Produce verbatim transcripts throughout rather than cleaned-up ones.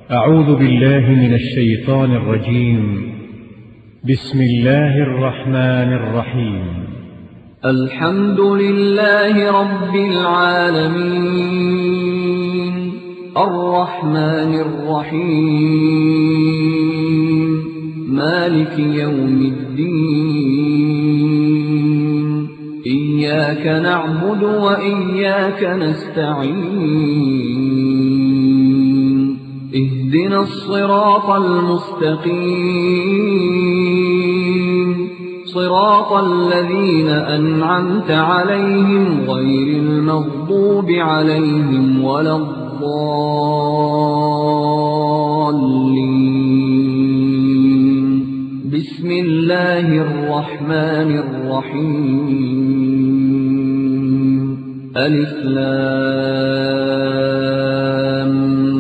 أعوذ بالله من الشيطان الرجيم. بسم الله الرحمن الرحيم. الحمد لله رب العالمين، الرحمن الرحيم، مالك يوم الدين. إياك نعبد وإياك نستعين، اهدنا الصراط المستقيم، صراط الذين أنعمت عليهم غير المغضوب عليهم ولا الضالين. بسم الله الرحمن الرحيم. ألف لام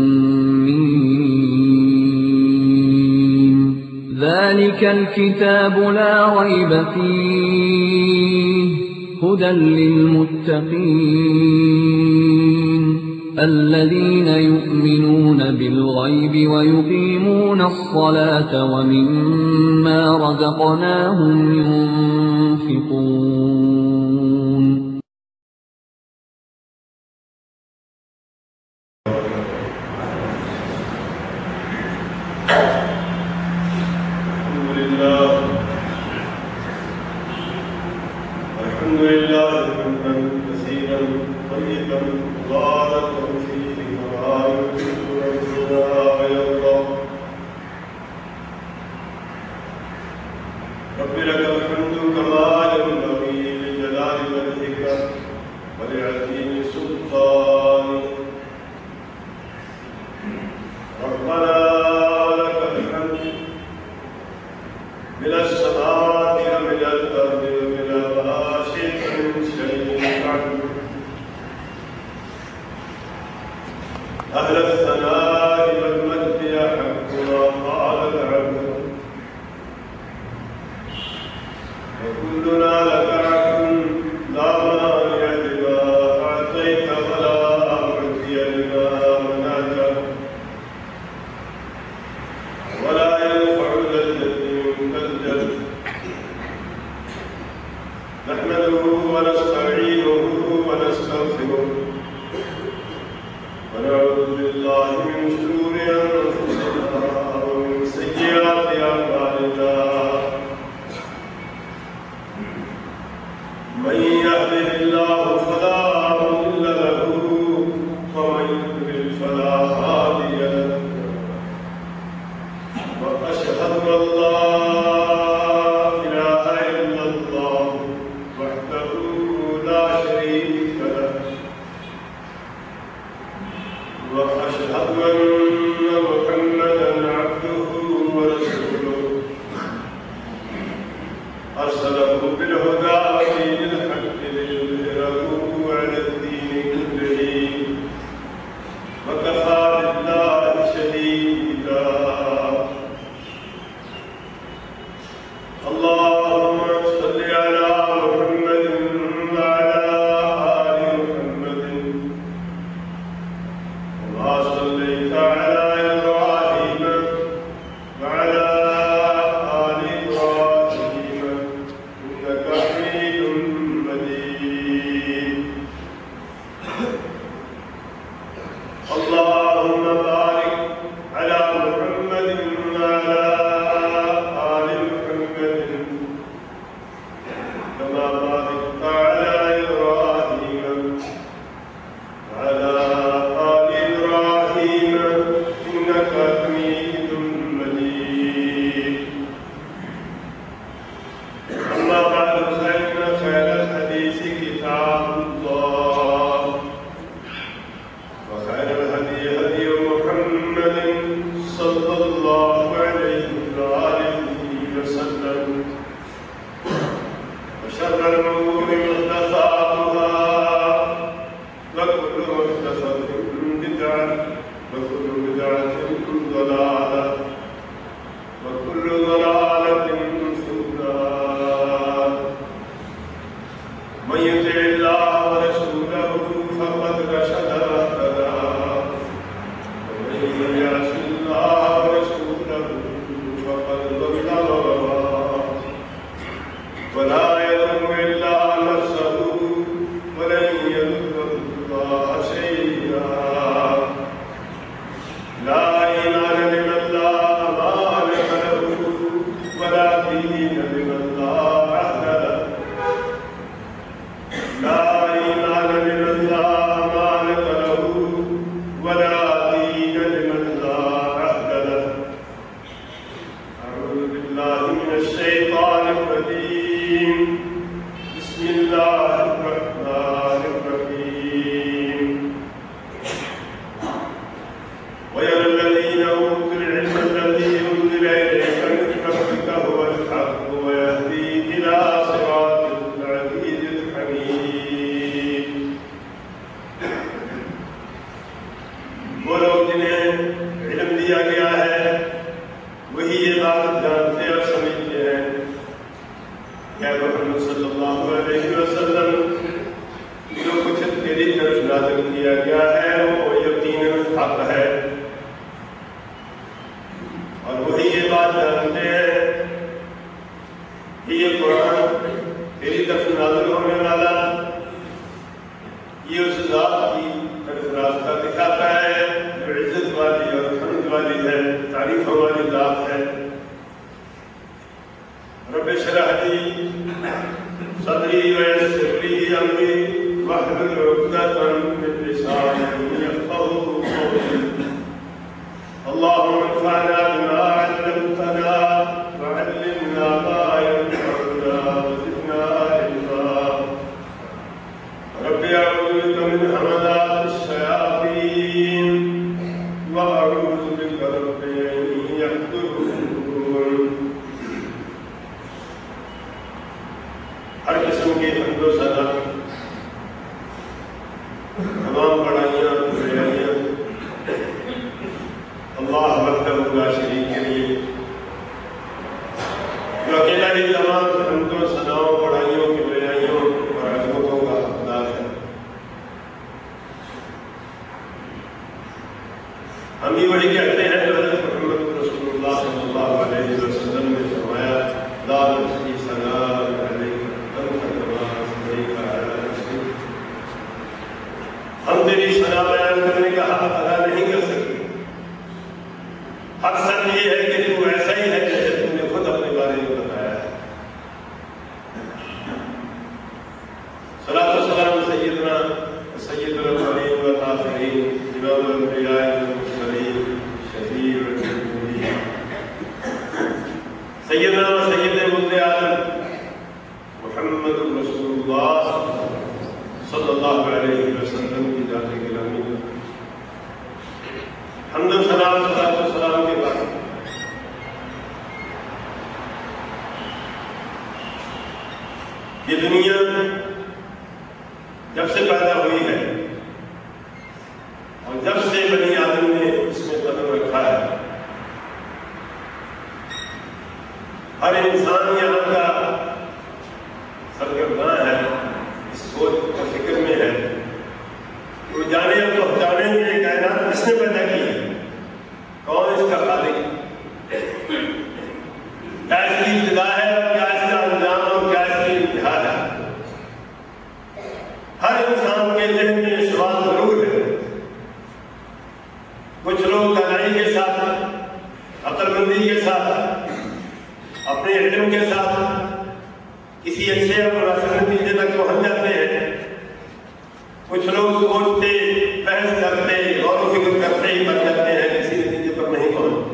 ميم. ذلك الكتاب لا ريب فيه، هدى للمتقين الذين يؤمنون بالغيب ويقيمون الصلاة ومما رزقناهم ينفقون. الحمد لله حمدا كثيرا طيبا مباركا فيه كما يحب ربنا ويرضى. رب لك الحمد كما ينبغي لجلال وجهك ولعظيم سلطانك. ربنا لك الحمد من السماوات ومن الأرض ومن ما شئت من شيء بعد. أهل الثناء والمجد يحق ما قال العبد، وكلنا لك عبد لا مانع لما أعطيت ولا معطي لما منعت، ولا ينفع ذا الجد منك الجد. نحمده ونستعينه ونستغفره ونعوذ بالله من شرور أنفسنا ومن سيئات أعمالنا. من يهده الله فلا مضل له ومن يضلل فلا هادي له. وأشهد أن لا إله إلا الله وحده لا شريك له، وأشهد أن محمدا عبده ورسوله أرسله بالهدى ودين الحق ليظهره على الدين كله، وكفى بالله شهيدا. اللهم صل على محمد وعلى آل محمد كما صليت على إبراهيم وعلى آل إبراهيم إنك حميد مجيد. اللهم بارك على محمد وعلى آل محمد كما باركت على إبراهيم وعلى آل إبراهيم إنك حميد مجيد. أما بعد فإن خير الحديث كتاب الله، وخير الهدي هدي محمد صلى الله عليه وآله وسلم، وشر الأمور محدثاتها، وكل محدثة بدعة، وكل بدعة ضلالة، وكل ضلالة في النار. من يطع الله ورسوله فقد رشد واهتدى، ومن يعص الله بسم الله الرحمن الرحيم ويرى الذين أوتوا العلم الذي أنزل إليك من ربك هو الحق ويهدي إلى صراط العزيز الحميد. وہ لوگ جنہیں علم دیا گیا ہے وہی یہ بات جانتے اور سمجھتے ہیں کہ محمد صلی اللہ علیہ وسلم جو کچھ تیری طرف نازل کیا گیا ہے وہ یقیناً حق ہے، اور وہی یہ بات جانتے ہیں کہ یہ قرآن تیری طرف نازل ہونے والا یہ اس ذات کی طرف راستہ دکھاتا ہے جو عزت والی اور حمد والی ہے، تعریف والی ذات ہے۔ رب اشرح لي صدري ويسر لي امري واحلل عقدة من لساني يفقهوا قولي اللهم انفعنا بما علمتنا وعلمنا ما ينفعنا وزدنا علما رب اعوذ بك من همزات الشياطين واعوذ بك رب ان يحضرون۔ ہر قسم کی حمد و ثنا تمام بڑائیاں بڑائیاں اللہ وحدہ لا شریک کے لیے جو اکیلا ہی تمام حمد و ثناؤں بڑائیوں کی بڑائیوں اور عظمتوں کا حقدار ہے۔ ہم بھی وہی کہتے ہیں جو حضرت محمد رسول اللہ صلی اللہ علیہ وسلم نے فرمایا لا نحصي ثناء علیک ہم تیری ثنا بیان کرنے کا حق ادا نہیں کر سکتے۔ حق سچ یہ ہے کہ تو ایسا ہی ہے جیسے تم نے خود اپنے بارے میں بتایا ہے۔ صلاۃ و سلام سیدنا سید الاولین والآخرین امام الانبیاء والمرسلین شفیع المذنبین سیدنا و سید ولد آدم محمد رسول اللہ صلی اللہ علیہ وسلم کی ذات گرامی پر حمد و ثنا صلاۃ و سلام کے بعد یہ دنیا جب سے پیدا ہوئی ہے اور جب سے بنی آدم نے اس میں قدم رکھا ہے ہر انسان یہاں کا سرگرداں ہے، اس سوچ اور فکر میں ہے وہ جانے اور پہنچانے میں یہ کائنات کس نے پیدا کی ہے، کون اس کا خالق، کیا اس کی ابتدا ہے اور کیا اس کا انجام اور کیا اس کی انتہا ہے۔ ہر انسان کے ذہن میں یہ سوال ضرور ہے۔ کچھ لوگ دانائی کے ساتھ، عقل مندی کے ساتھ، اپنے علم کے ساتھ کسی اچھے اور مناسب نتیجے تک پہنچ جاتے ہیں۔ کچھ لوگ سوچتے، بحث کرتے، غور و فکر کرتے ہی بن جاتے ہیں، کسی نتیجے پر نہیں پہنچتے۔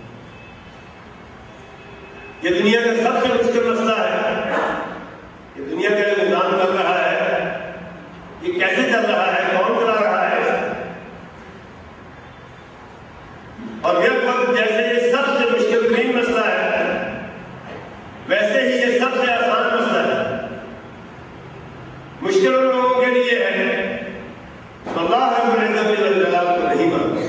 یہ دنیا کا سب سے مشکل مسئلہ ہے۔ یہ دنیا کا جو نظام چل رہا ہے یہ کیسے چل رہا ہے، کون چلا رہا ہے، اور یہ وقت جیسے یہ سب سے مشکل ترین مسئلہ ہے ویسے ہی یہ سب سے آسان مسئلہ ہے۔ مشکل ان لوگوں کے لیے ہے تو اللہ رب العزت جل جلالہ کو نہیں مانتے،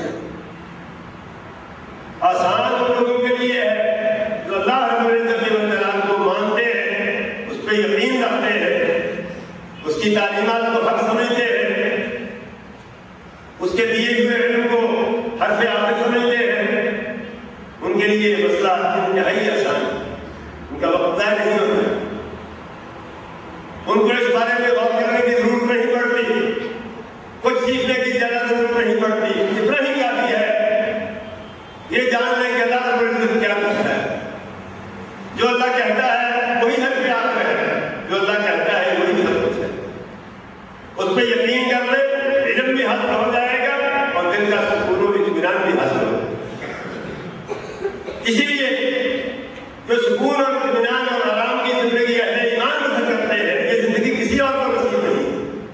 آسان ان لوگوں کے لیے ہے جو اللہ رب العزت جل جلالہ کو مانتے ہیں، اس پہ یقین رکھتے ہیں، اس کی تعلیمات کو حق سمجھتے ہیں، اس کے دیے ہوئے علم کو حرف عاقل سمجھتے ہیں۔ ان کے لیے یہ مسئلہ انتہائی آسان ہے، ان کا وقت ضائع نہیں ہوتا، ان کو اس بارے میں غور کرنے کی ضرورت نہیں پڑتی، کچھ سیکھنے کی زیادہ ضرورت نہیں پڑتی، اتنا ہی کافی ہے یہ جان لیں کہ اللہ رب العزت کیا کہتا ہے۔ جو اللہ کہتا ہے وہی حق پہ آپ ہے، جو اللہ کہتا ہے وہی سب کچھ ہے، اس پہ یقین کر لیں، علم بھی حاصل ہو جائے گا اور دل کا سکون و اطمینان بھی حاصل ہو جائے گا۔ اسی لیے جو سکون اور اطمینان اور آرام کی زندگی اہل ایمان بسر کرتے ہیں یہ زندگی کسی اور کو نصیب نہیں.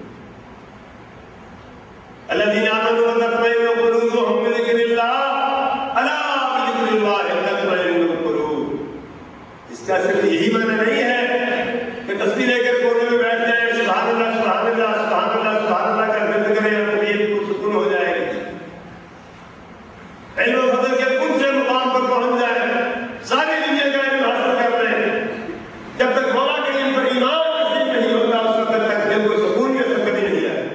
الذین آمنوا وتطمئن قلوبهم بذکر اللہ الا بذکر اللہ تطمئن القلوب. اس کا صرف یہی معنی نہیں ہے کہ تصویر لے کر کونے میں بیٹھ جائیں سبحان اللہ سبحان اللہ سبحان اللہ سبحان اللہ کا ذکر کریں اور طبیعت کو سکون ہو جائے. علم و فضل کے کچھ سے مقام پر پہنچ جائے, ساری دنیا کا علم حاصل کر لیں. جب تک مولا کے علم پر ایمان نصیب نہیں ہوتا اس وقت تک دل کو سکون کی اثر کبھی نہیں آئے.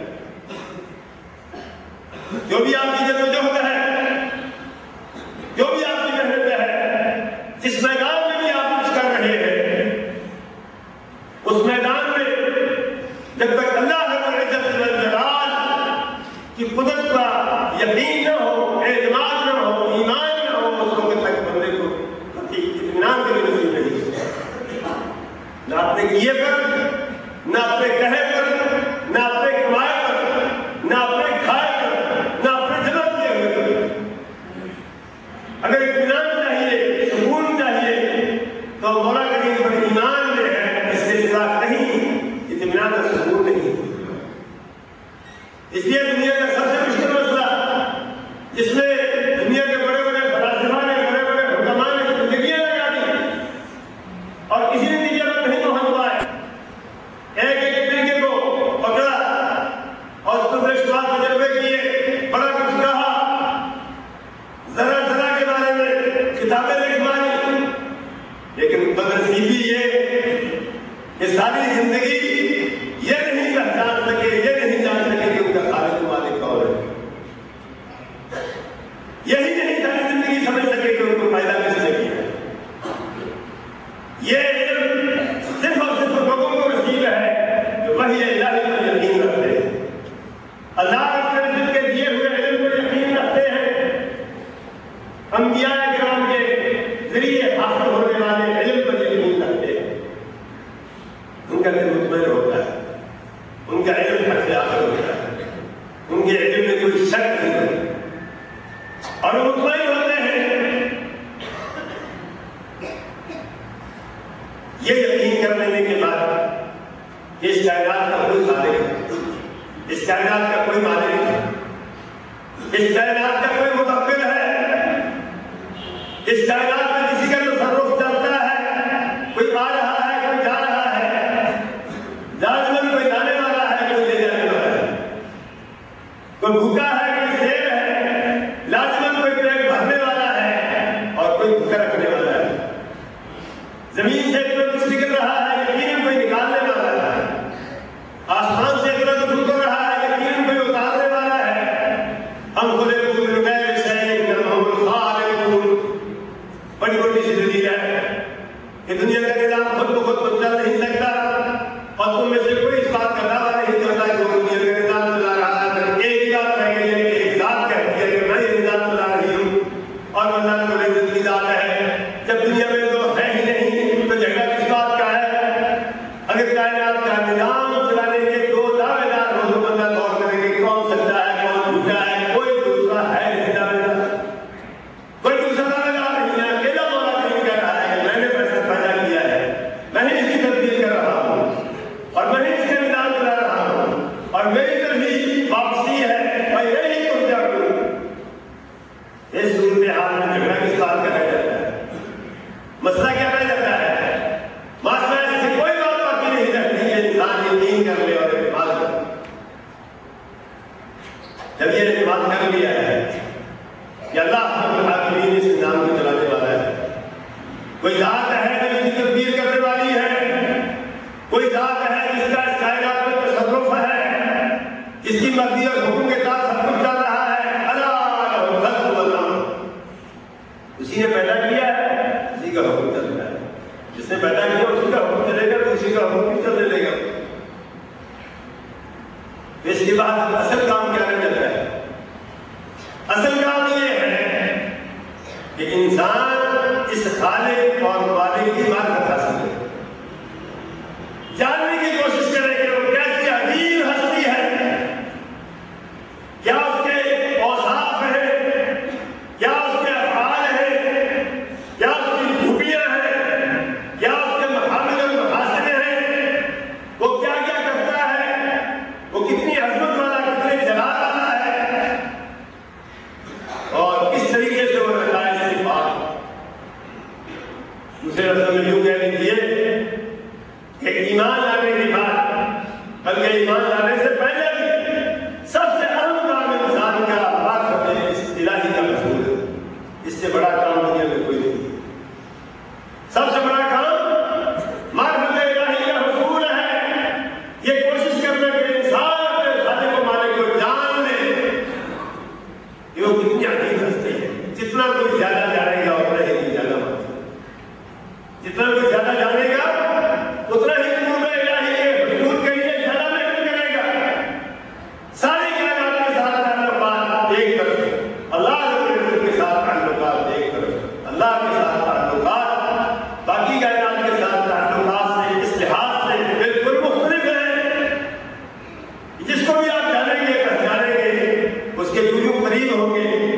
جو بھی آپ کی جدوجہد ہے, جو بھی آپ کی محنت ہے, جس میدان میں بھی آپ کچھ کر رہے ہیں, اس میدان میں جب تک اللہ رب العزت والجلال کی قدرت کا یقین نہ ہو, اعتماد نہ ہو, ایمان نہ ہو, اس وقت تک بندے کو اطمینان کبھی نصیب نہیں ہوتا. نہ اپنے کیے پر, نہ اپنے کہے پر, نہ اپنے کمائے پر, نہ اپنے کھائے پر, نہ اپنے جنم کیے ہوئے پر. اگر اطمینان چاہیے, سکون چاہیے, تو مولا کریم پر ایمان میں ہے, اس کے سوا کہیں اطمینان کا سکون نہیں. اس لیے دنیا کا سب سے مشکل مسئلہ جس میں دنیا کے بڑے بڑے فلاسفہ نے, بڑے بڑے حکماء نے زندگیاں لگا دی اور کسی نتیجے پر نہیں پہنچ پائے. ایک ایک طریقے کو پکڑا اور اس پر اشتباہ تجربے کیے, بڑا کچھ کہا, ذرا ذرا کے بارے میں کتابیں لکھوائی, لیکن بدنصیبی یہ کہ ساری زندگی یہ نہیں پہچان سکے, یہ نہیں جان سکے کہ ان کا خالق مالک کون ہے. یہی نہیں ساری زندگی سمجھ سکے کہ ان کو پیدا کس نے کیا ہے. یہ علم صرف اور صرف لوگوں کو نصیب ہے جو وحی الہی پر یقین رکھتے ہیں, اللہ رب العزت کے دیے ہوئے علم پر یقین رکھتے ہیں, انبیاء کرام کے ذریعے حاصل ہونے والے علم پر یقین رکھتے ہیں. ان کا دل مطمئن ہوتا ہے, ان کا علم حق سے آخر ہوتا ہے, ان کے علم میں کوئی شک نہیں ہوتی اور وہ مطمئن ہوتے ہیں. یہ یقین کر لینے کے بعد کہ اس کائنات کا کوئی خالق ہے, اس کائنات کا کوئی مالک ہے, اس کائنات کا کوئی مدبر ہے, اس کائنات میں کسی کا تصرف چلتا ہے, کوئی آ رہا ہے, کوئی جا رہا ہے, لازمن کوئی جانے والا ہے, کوئی لے جانے والا ہے, کوئی بھوکا ہے, کوئی شیر ہے, لازمن کوئی پیٹ بھرنے والا ہے اور کوئی بھوکا رکھنے والا ہے. زمین سے اتنا کچھ نکل رہا ہے, یقیناً کوئی نکالنے والا ہے. آسمان سے اتنا کچھ اتر رہا ہے, یقیناً کوئی اتارنے والا ہے. ہم خود غیر شیء ہم الخالقون. بڑی بڑی سی دلیل ہے کہ دنیا کا نظام خود بخود تو چل نہیں سکتا اور تم میں سے کوئی اس بات کا دعویٰ نہیں کرتا کہ وہ دنیا کا نظام چلا رہا ہے. ایک بات رہ گئی ہے کہ ایک ذات کہتی ہے کہ میں یہ نظام چلا رہی ہوں اور اللہ رب العزت کی ذات ہے. جب دنیا میں تو ہے ہی نہیں تو جھگڑا کس بات کا ہے؟ اگر کائنات کا نظام چلانے کے دو دعوے دار ہو تو بندہ غور کرے کہ کون سچا ہے, کون جھوٹا ہے. کوئی دوسرا ہے نہیں دعوے دار, کوئی دوسرا دعوے دار نہیں ہے. اکیلا مولا کریم کہہ رہا ہے کہ میں نے پیسہ پیدا کیا ہے, میں نے اس کی تبدیل کر رہا ہوں اور میں نے اس کا نظام چلا رہا ہوں اور میری طرف ہی واپسی ہے, میں یہی ترجا کروں. اس صورتحال میں جھگڑا کس بات کا رہ جاتا ہے, مسئلہ کیا رہ جاتا ہے؟ مسئلہ اس سے کوئی بات باقی نہیں رہتی کہ انسان یقین کر لے اور اعتماد کر لے. جب یہ اعتماد کر لیا ہے کہ اللہ رب العالمین اس نظام کو چلانے والا ہے, کوئی ذات ہے جو اس کی تدبیر کرنے والی ہے, کوئی ذات ہے جس کا اس کائنات میں تصرف ہے, جس کی مرضی اور حکم کے ساتھ سب کچھ چل رہا ہے. اللہ الخلق والامر, اسی نے پیدا کیا ہے, اسی کا حکم چل رہا ہے. جس نے پیدا کیا اسی کا حکم چلے گا, اسی کا حکم بھی چلنے لے گا. اس کے بعد اصل کام کیا رہ جاتا ہے؟ اصل کام یہ ہے کہ انسان اس خالق اور مالک کی معرفت حاصل کرے, جاننے کی کوشش کرے کہ وہ کیسی عظیم ہستی ہے, کیا اس کے اوصاف ہیں, کیا اس کے افعال ہیں, کیا اس کی خوبیاں ہیں, کیا اس کے محامد اور محاسن ہیں, وہ کیا کیا کرتا وہ کتنی عظمت والا، کتنے جلال والا ہے، اور کس طریقے سے وہ نتائج سے پاک۔ دوسرے لفظوں میں یوں کہہ لیجیے کہ ایمان لانے کے بعد، بلکہ ایمان لانے سے پہلے بھی سب سے اہم کام انسان کا معرفت اس الہی کا حصول ہے۔ اس سے بڑا کام دنیا میں کوئی نہیں۔ سب سے بڑا کام معرفت الہی کا حصول ہے۔ یہ کوشش کرنا کہ انسان اپنے خالق و مالک کو جان لے کہ وہ کتنی عظیم ہستی ہے۔ جتنا کوئی زیادہ جانے گا اتنا ہی زیادہ مانتا ہے، جتنا کوئی زیادہ جانے گا اتنا ہی قرب الہی کے حصول کے لیے زیادہ محنت کرے گا۔ ساری کائنات کے ساتھ تعلقات ایک طرف، اللہ کے ساتھ تعلقات ایک طرف، اللہ کے ساتھ تعلقات باقی کائنات کے ساتھ تعلقات سے اس لحاظ سے بالکل مختلف ہیں۔ جس کو بھی آپ جانیں گے پہچانیں گے اس کے یوں یوں قریب ہوں گے،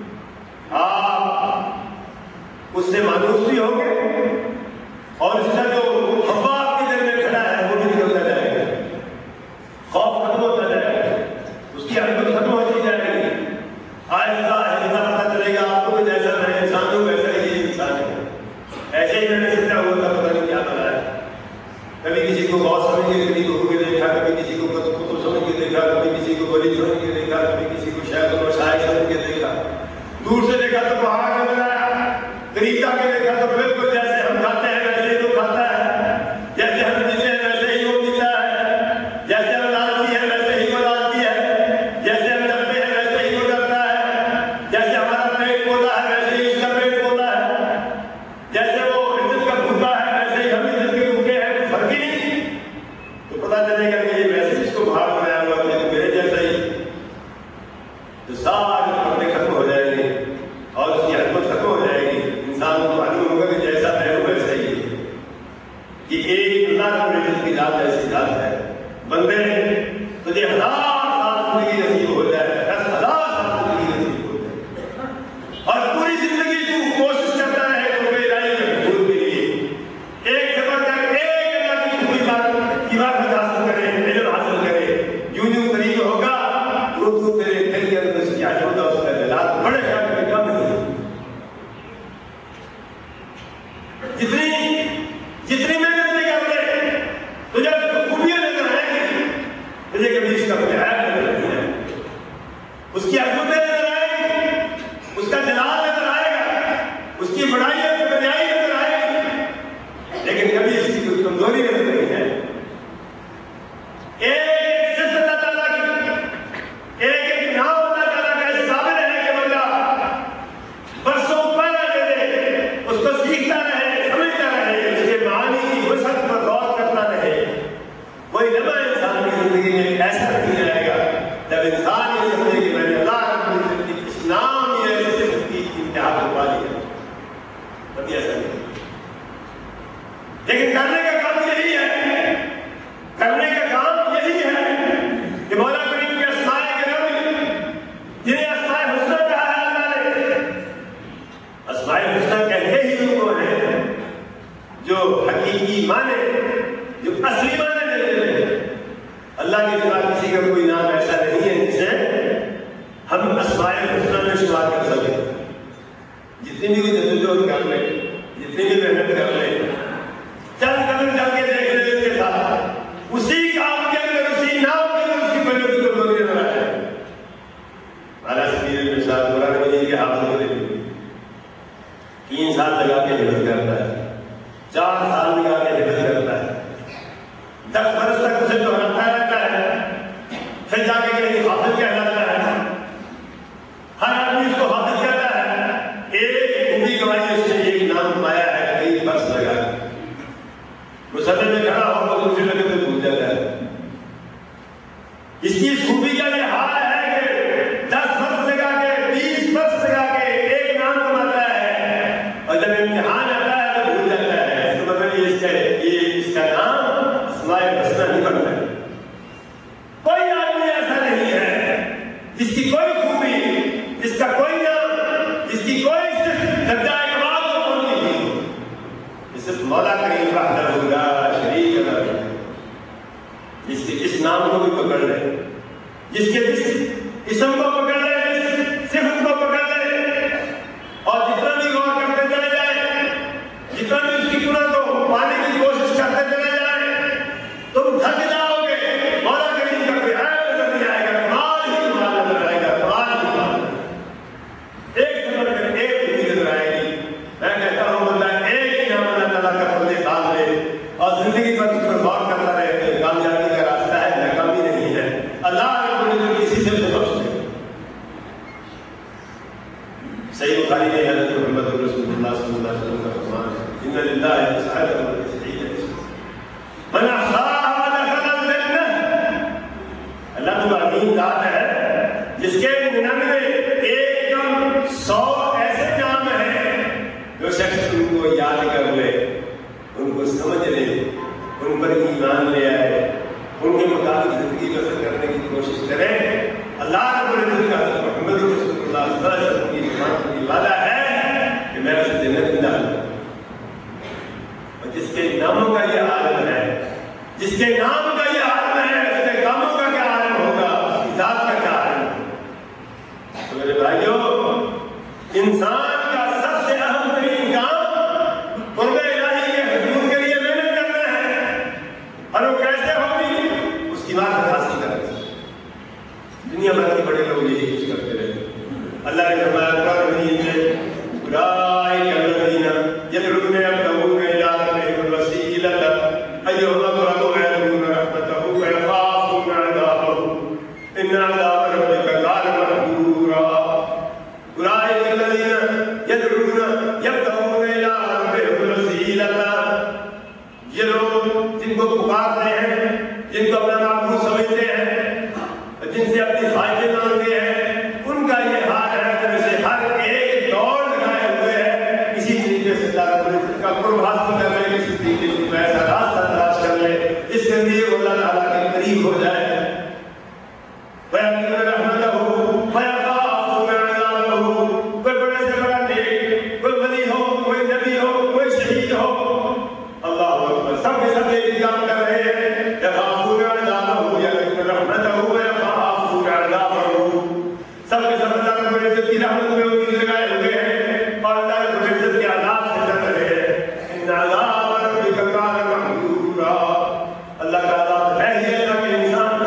آپ اس سے مانوس بھی ہوں گے، اور اس کا جو ہوا آپ کے دل میں کھڑا ہے وہ بھی نکلتا جائے گا، خوف ختم ہوتا جائے گا، اس کی عظمت ختم ہوتی جائے گی۔ آہستہ آہستہ پتہ چلے گا آپ کو بھی جیسا میں انسان ہوں ویسا ہی یہ انسان ہے، ایسے ہی میں نے سمجھا ہوا تھا، پتہ نہیں کیا بنا ہے۔ کبھی کسی کو غوث سمجھ کے کبھی کو دیکھا، کبھی کسی کو قطب سمجھ کے دیکھا، کبھی کسی کو ولی سمجھ کے دیکھا، کبھی کسی کو شیخ المشائخ سمجھ کے دیکھا، دور سے دیکھا تو پہاڑ کا بنایا، قریب جا کے دیکھا تو بالکل جیسے ہم کھاتے ہیں ویسے ہی وہ کھاتا ہے، جیسے ہم پیتے ہیں ویسے ہی وہ پیتا ہے، جیسے ہم لالچی ہیں ویسے ہی وہ لالچی ہے، جیسے ہم ڈرتے ہیں ویسے ہی وہ ڈرتا ہے، جیسے ہمارا پیٹ پولا ہے ویسے ہی اس کا پیٹ پولا ہے، جیسے وہ عزت کا بھوکا ہے ویسے ہی ہم عزت کے بھوکے ہیں، کوئی فرق ہی نہیں۔ تو پتا چلے گا کہ یہ ویسے اس کو باہر بنایا ہوا ہے میرے جیسا ہی، تو سارے پردے ختم ہو جائیں گے اور اس کی عظمت ختم ہو جائے گی۔ انسان کو معلوم ہوگا کہ جیسا میں ہوں ویسا ہی ہے، یہ ایک اللہ رب العزت کی ذات ایسی ذات ہے۔ بندے تجھے ہزار سال زندگی نصیب ہو جائے، دس ہزار سال زندگی نصیب ہو جائے، اور پوری زندگی تو کوشش کرتا ہے قرب الہی کے حصول کے لیے، ایک سے بڑھ کر ایک اللہ کی پوری بات کی معرفت حاصل کرے، علم حاصل کرے، یوں یوں قریب ہوگا تو تو تیرے دل کے اندر اس کی عظمت اور اس کا جلال بڑے گا، کبھی کم نہیں۔ جتنی جتنی محنت نہیں کرتے تجھے اس کو خوبیاں نظر آئیں گی، تجھے کبھی اس کا کوئی عیب نظر نہیں آئے گا، اس کی عظمتیں نظر آئیں گی، اس کا جلال نظر آئے گا، اس کی بڑائی اور بڑائی نظر آئے گی، لیکن کبھی اس کی کوئی کمزوری نظر نہیں ہے۔ ایک صرف اللہ تعالیٰ کی ایک ایک نام اللہ تعالیٰ کا اس قابل ہے کہ بندہ برسوں پہلا دے دے، اس کو سیکھتا رہے، سمجھتا رہے، اس کے معانی کی وسعت پر غور کرتا رہے۔ وہی لمحہ انسان کی زندگی میں ایسا نہیں جائے گا جب انسان یہ سمجھے کہ میں نے اللہ رب العزت کی اس نام یا اس صفت کی انتہا کو پا لیا، کبھی ایسا نہیں۔ لیکن کرنے کا کام یہی ہے، کرنے کا کام یہی ہے کہ مولا کریم کے اسماء کرام جنہیں اسماء حسنہ کہا ہے اللہ نے، اسماء حسنہ کہتے ہی ان کو ہیں جو حقیقی معنی، جو اصلی معنی دیتے ہیں۔ اللہ کے سوا کسی کا کوئی نام ایسا نہیں ہے جسے ہم اسماء حسنہ میں شمار کر سکیں۔ جتنی بھی جدوجہد کر لیں، جتنی بھی محنت کر لیں، چند قدم چل کے دیکھ لیں اس کے ساتھ، اسی کام کے اندر، اسی نام کے اندر اس کی بڑی بڑی کمزوری نظر آ جائے۔ اعلیٰ سبیل میں ساتھ قرآن مجید کے حافظ ہونے کے تین سال لگا کے حفظ کرتا ہے، چار سال لگا کے حفظ کرتا ہے، دس برس تک اسے دہراتا رہتا ہے، پھر جا کے کہیں حافظ کہلاتا ہے۔ ہر آدمی اس کو حافظ کہتا ہے، ایک خوبی گواہی اس نے ایک نام پایا ہے کئی برس لگا کے۔ مسلح میں کھڑا ہو تو دوسری لگے تو بھول جاتا ہے۔ اس کی خوبی کا یہ حال ہے کہ دس برس لگا کے، بیس برس لگا کے ایک نام کماتا ہے، اور جب امتحان آتا ہے تو بھول جاتا ہے۔ اس کا مطلب یہ اس کا یہ اس کا نام اسماء حسنہ نہیں بنتا ہے۔ کوئی آدمی ایسا نہیں ہے اس نام کو بھی پکڑ لے، جس کے جس اسم کو پکڑ لے، جس صفت کو پکڑ لے، اور جتنا بھی غور کرتے چلے جائے، جتنا بھی اس کی قدرت کو پانے کی کوشش کرتے چلے جائے، تم تھک جاؤ گے۔ مولا کریم کا کوئی عیب نظر نہیں آئے گا، کمال ہی کمال نظر آئے گا، کمال ہی کمال۔ ایک سفر میں ایک بھی نظر آئے گی۔ میں کہتا ہوں بندہ ایک ہی نام اللہ تعالیٰ کا خود خاص لے اور زندگی پر اس پر غور کرتا رہے کہ کامیابی کا راستہ ہے، ناکامی نہیں ہے۔ اللہ رب العزت کسی سے بھی بخش دے۔ صحیح بخاری میں حضرت محمد رسول اللہ صلی اللہ علیہ وسلم کا فرمان ہے، ان للہ تسعۃ وتسعین من احصاها دخل الجنہ۔ اللہ تو عظیم ذات ہے جس کے ننانوے ایک کم سو ایسے نام ہیں، جو شخص ان کو یاد کر لے، ان کو سمجھ لے، ان پر ایمان لے آئے، ان کے مطابق زندگی بسر کرنے کی کوشش کرے، اللہ رب العزت کا محمد رسول اللہ صلی اللہ علیہ وسلم کی فرمان کی وعدہ ہے کہ میں اسے جنت میں ڈالوں گا۔ اور جس کے ناموں کا یہ عالم ہے، جس کے نام کا یہ عالم ہے، اس کے کاموں کا کیا عالم ہوگا، اس کی ذات کا کیا عالم ہوگا۔ تو میرے بھائیوں، انسان کا سب سے اہم ترین کام قرب الہی کے حضور کے لیے محنت کرنا ہے، اور وہ کیسے ہوگی، اس کی بات حاصل کرنا ہے۔ دنیا بھر کے بڑے لوگ یہی کچھ کرتے رہے۔ اللہ نے فرمایا قرآن مجید میں، اولئک الذین یدعون یبتغون الی ربہم الوسیلۃ ایھم اقرب ویرجون رحمتہ ویخافون عذابہ ان عذاب ربک کان محذورا۔ اولئک الذین یدعون یبتغون الی ربہم الوسیلۃ، یہ لوگ جن کو پکارتے ہیں، جن کو اپنا معبود سمجھتے ہیں، جن سے اپنی خواہشیں مانگتے ہیں، ان کا یہ حال ہے کہ جیسے ہر ایک دوڑ لگائے ہوئے ہے کسی طریقے سے اللہ رب العزت کا قرب حاصل کر لے، کسی طریقے سے کوئی ایسا راستہ تلاش کر لے جس کے لیے وہ اللہ تعالیٰ کے قریب ہو جائے۔ وَيَرْجُونَ رَحْمَتَهُ وَيَخَافُونَ عَذَابَهُ۔ کوئی بڑے سے بڑا نیک، کوئی ولی ہو، کوئی نبی ہو، کوئی شہید ہو، اللہ اکبر، سب کے سب ایک کام کر رہے ہیں۔ يَخَافُونَ عَذَابَهُ يَرْجُونَ رَحْمَتَهُ وَيَخَافُونَ عَذَابَهُ۔ سب کے سب اللہ رب العزت کی رحمت میں امید لگائے ہوئے ہیں اور اللہ رب العزت کے عذاب سے ڈر رہے ہیں۔ ان عذاب ربک کان محذورا۔ اللہ کا عذاب ہے ہی ایسا کہ انسان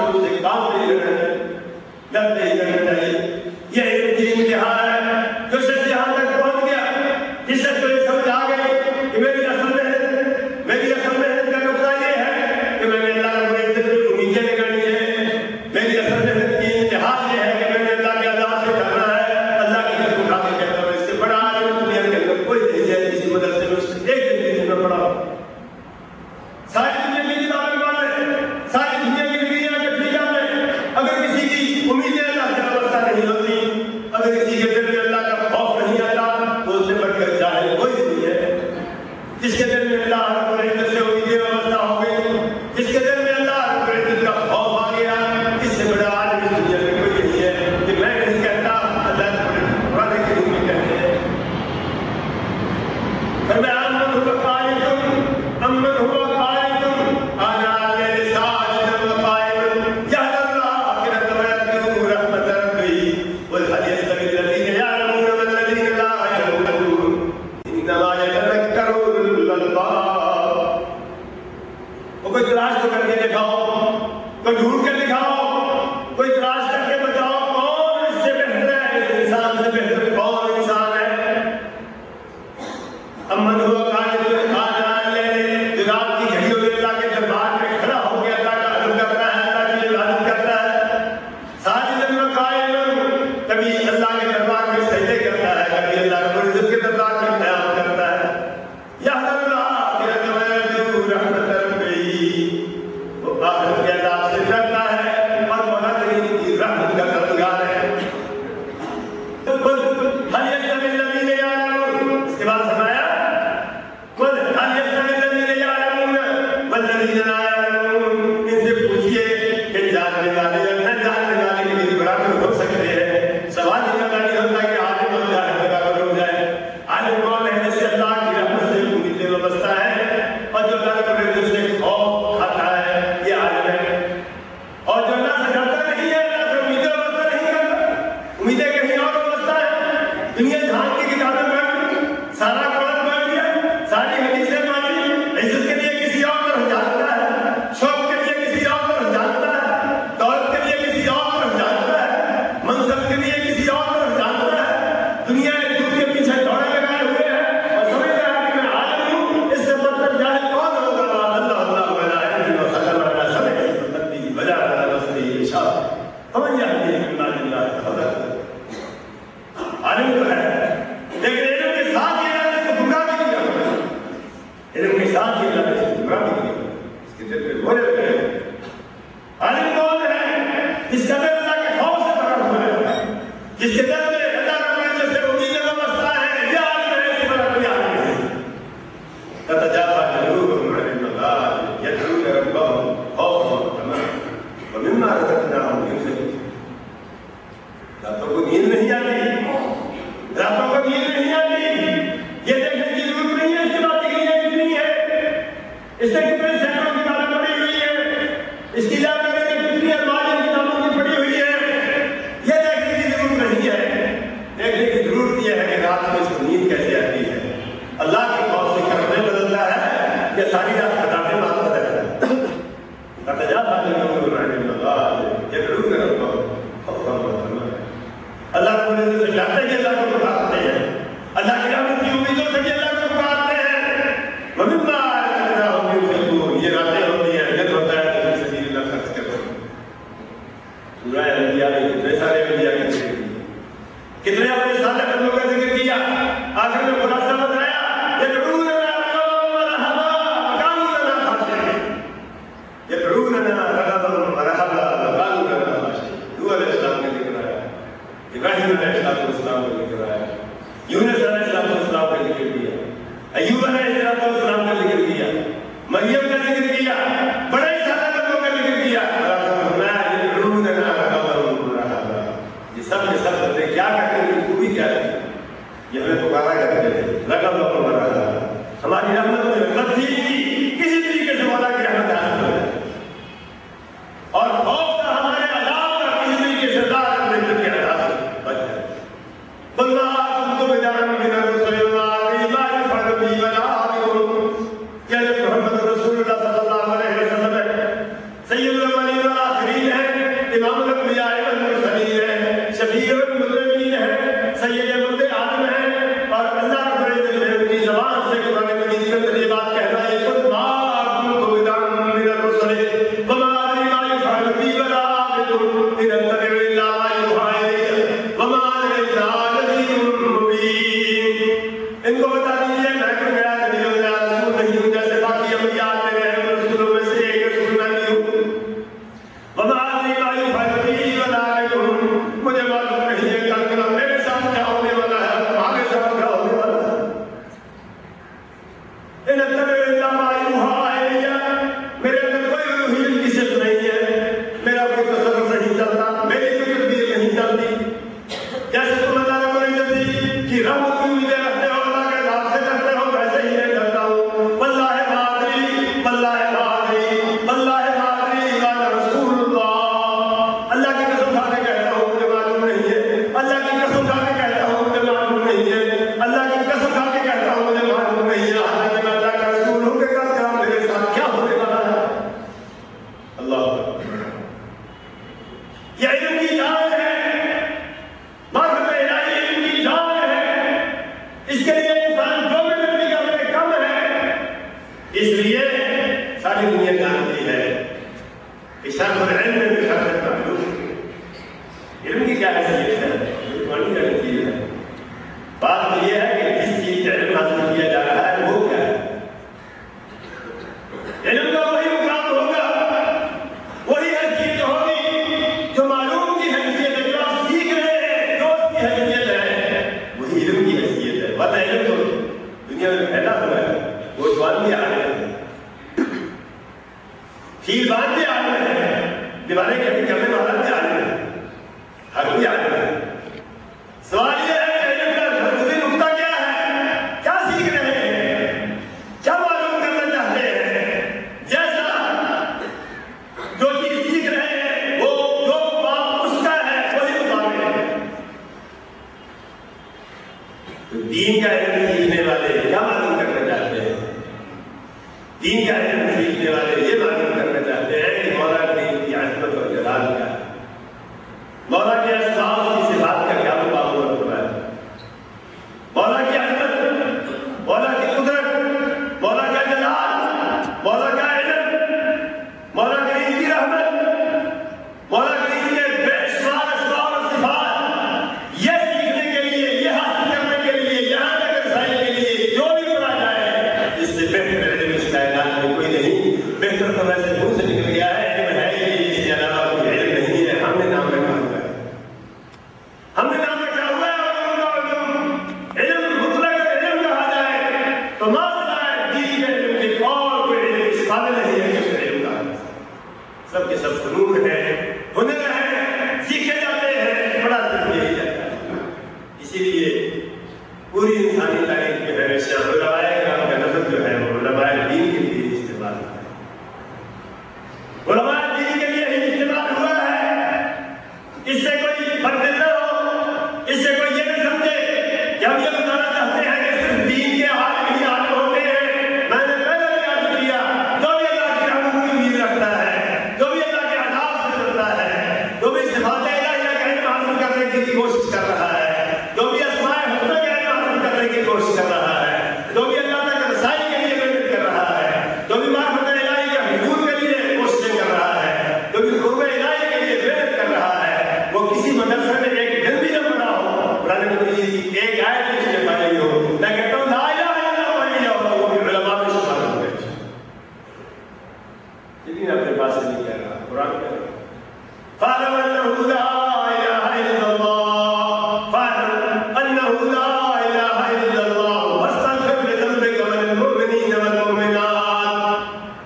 سمجھ جاتی ہے اللہ اللہ خبر عالم تو ہے لیکن علم کے ساتھ یہ اللہ اس کو گمراہ بھی کیا علم کے ساتھ یہ اللہ اس کو گمراہ بھی کیا اس کے دل میں بولے ہوئے ہیں عالم کون ہے جس کا دل اللہ کے خوف سے بھرا ہوا ہے جس کے دل میں اللہ رب العزت سے امیدیں وابستہ ہے یہ عالم ہے اس پر کوئی عالم نہیں تتجافى جنوبهم عن المضاجع يدعون ربهم خوفا وطمعا ومما رزقناهم ينفقون راتوں کو نیند نہیں آتی راتوں کو نیند نہیں آتی یہ دیکھنے کی ضرورت نہیں ہے اس کی بات کی کتنی ہے اس سے کتنے سینکڑوں کتابیں پڑھی ہوئی ہے اس کی جانکاری میں کتنی الماریاں کتابوں کی پڑھی ہوئی ہے یہ دیکھنے کی ضرورت نہیں ہے دیکھنے کی ضرورت یہ ہے کہ رات میں اس کو نیند کیسے آتی ہے اللہ کے خوف سے کرنے بدلتا ہے یہ ساری رات کتابیں بات بدلتا ہے تتجافى جنوبهم عن المضاجع يدعون ربهم خوفا وطمعا اللہ کو سے ڈرتے ہیں اللہ کو پکارتے ہیں اللہ کی رحمت کی امیدوں سے بھی اللہ کو پکارتے ہیں وَمِمَّا رَزَقْنَاهُمْ يُنْفِقُونَ یہ راتیں ہوتی ہیں جد ہوتا ہے کہ فی سبیل اللہ خرچ کرتے ہیں سورہ انبیاء میں کتنے سارے انبیاء کا ذکر کیا کتنے اپنے سارے بندوں کا ذکر کیا آخر میں خلاصہ بتایا يَدْعُونَنَا رَغَبًا وَرَهَبًا وَكَانُوا لَنَا خَاشِعِينَ يَدْعُونَنَا رَغَبًا وَرَهَبًا وَكَانُوا لَنَا خَاشِعِينَ نوح علیہ السلام نے ذکر آیا ابراہیم علیہ السلام کا ذکر آیا یونس علیہ السلام کا ذکر کیا ایوب علیہ السلام کا ذکر کیا مریم کا ذکر کیا بڑے سارے لوگوں کا ذکر کیا یہ سب کے سب بندے کیا کرتے ہیں خوبی کیا ہے یہ ہمیں پکارا کرتے ہیں رقم رقم رہا ہماری رحمت میں رحمت تھی کسی طریقے سے مولا کی رحمت حاصل ہو جائے اور خوف کا ہمارے عذاب کا کسی طریقے سے دار اپنے دل کے عذاب سے بچ جائے بلّہ كنت بدعا من الرسل الله ما يفعل بي ولا بكم کہ محمد رسول اللہ صلی اللہ علیہ وسلم سید الاولین والآخرین ہے امام الانبیاء والمرسلین ہے شفیع المذنبین ہے سید ملد عالم ہے اور اللہ رب العزت نے ان کی زبان سے قرآن مجید کے اندر یہ بات کہنا ہے قل ما كنت بدعا من الرسل وما ادري ما يفعل بي ولا بكم ان اتبع الا ما يوحى الي وما انا الا ان کو بتا دیجیے میں تو گیا نبی اللہ رسول نہیں ہوں جیسے باقی انبیاء میرے ہیں رسولوں میں سے ایک رسول میں نہیں ہوں وما ادري ما يفعل بي ولا بكم مجھے معلوم نہیں ہے کل کل میرے ساتھ کیا ہونے والا ہے تمہارے ساتھ کیا ہونے والا ہے ان اتبع الا ما يوحى الي میرے اندر کوئی روحیت کی صفت نہیں ہے میرا کوئی تصرف نہیں چلتا میری کوئی تدبیر نہیں چلتی جیسے تم اللہ رب العزت کی رحمت کی امیدیں رکھتے ہو اللہ کے عذاب سے ڈرتے ہو ویسے ہی میں ڈرتا ہوں واللہ مادری واللہ مادری واللہ مادری وانا رسول اللہ اللہ کی قسم کھا کے کہتا ہوں مجھے معلوم نہیں ہے اللہ کی قسم کھا کے کہتا ہوں مجھے معلوم نہیں ہے اللہ کی قسم کھا کے کہتا ہوں مجھے معلوم نہیں ہے حالانکہ میں اللہ کا رسول ہوں کہ کل کیا میرے ساتھ کیا ہونے والا ہے اللہ یہ علم کی جان ہے معرفت الہی علم کی جان ہے اس کے لیے انسان جو بھی بھی کرنے کم ہے اس لیے ساری دنیا جانتی ہے کہ شرف العلم میں بھی شرف معلوم علم کی کیا حیثیت ہے کون کیا چیز ہے بات تو یہ ہے کہ جس چیز کا علم حاصل کیا جا رہا ہے وہ کیا ہے علم کا وہی مقام ہوگا وہی حیثیت ہوگی جو معلوم کی حیثیت ہے جو آپ سیکھ رہے ہیں جو اس کی حیثیت ہے وہی علم کی حیثیت ہے ورنہ علم تو دنیا میں پھیلا ہوا ہے وہ سوال بھی آ رہے ہیں کھیر بان بھی آ رہے ہیں دیواریں کبھی کرنے والا بھی آ رہے ہیں ہر کوئی آ رہے ہیں سوال یہ ہے کہ علم کا مرکزی نقطہ کیا ہے کیا سیکھ رہے ہیں کیا معلوم کرنا چاہتے ہیں جیسا جو چیز سیکھ رہے ہیں وہ جو بات اس کا ہے وہی مقابلے ہے دین کا علم سیکھنے والے کیا معلوم کرنا چاہتے ہیں دین کا علم سیکھنے والے یہ معلوم کرنا چاہتے ہیں کہ مولا کے دین کی عظمت اور جلال کا مولا کے اسماء فنون ہے، ہنر ہے، سیکھے جاتے ہیں، بڑا ضروری یہی جاتا ہے۔ اسی لیے پوری انسانی تاریخ میں ہمیشہ علماء کرام کا لفظ جو ہے وہ علماء دین کے لیے استعمال ہوتا ہے، علماء دین کے لیے ہی استعمال ہوا ہے۔ اس سے کوئی فرق نہ ہو، اس سے کوئی یہ نہ سمجھے کہ ہم یہ بتانا چاہتے ہیں کہ صرف دین کے حال ہی حال ہوتے ہیں۔ میں نے پہلے بھی عرض کیا، جو بھی اللہ کی رحمت کی امید رکھتا ہے، جو بھی اللہ کے عذاب سے ڈرتا ہے، جو بھی صفات الہیہ کا علم حاصل کرنے کی کوشش کر رہا ہے، جو بھی اسماء الحسنی کا علم حاصل کرنے کی کوشش کر رہا ہے، جو بھی اللہ تک رسائی کے لیے محنت کر رہا ہے، جو بھی معرفت الہی کے حصول کے لیے کوششیں کر رہا ہے، جو بھی قرب الہی کے لیے محنت کر رہا ہے، وہ کسی مدرسے میں ایک دن بھی نہ پڑا ہو، قرآن مجید کی ایک آیت اس نے پڑھی ہو، میں کہتا ہوں لا الہ الا اللہ پڑھی جاؤ، وہ بھی علماء میں شمار ہو گئے، لیکن اپنے پاس سے نہیں کہہ رہا، قرآن کہہ رہا فَاعْلَمْ أَنَّهُ لَا إِلَٰهَ إِلَّا اللَّهُ فَاعْلَمْ أَنَّهُ لَا إِلَٰهَ إِلَّا اللَّهُ وَاسْتَغْفِرْ لِذَنبِكَ وَلِلْمُؤْمِنِينَ وَالْمُؤْمِنَاتِ۔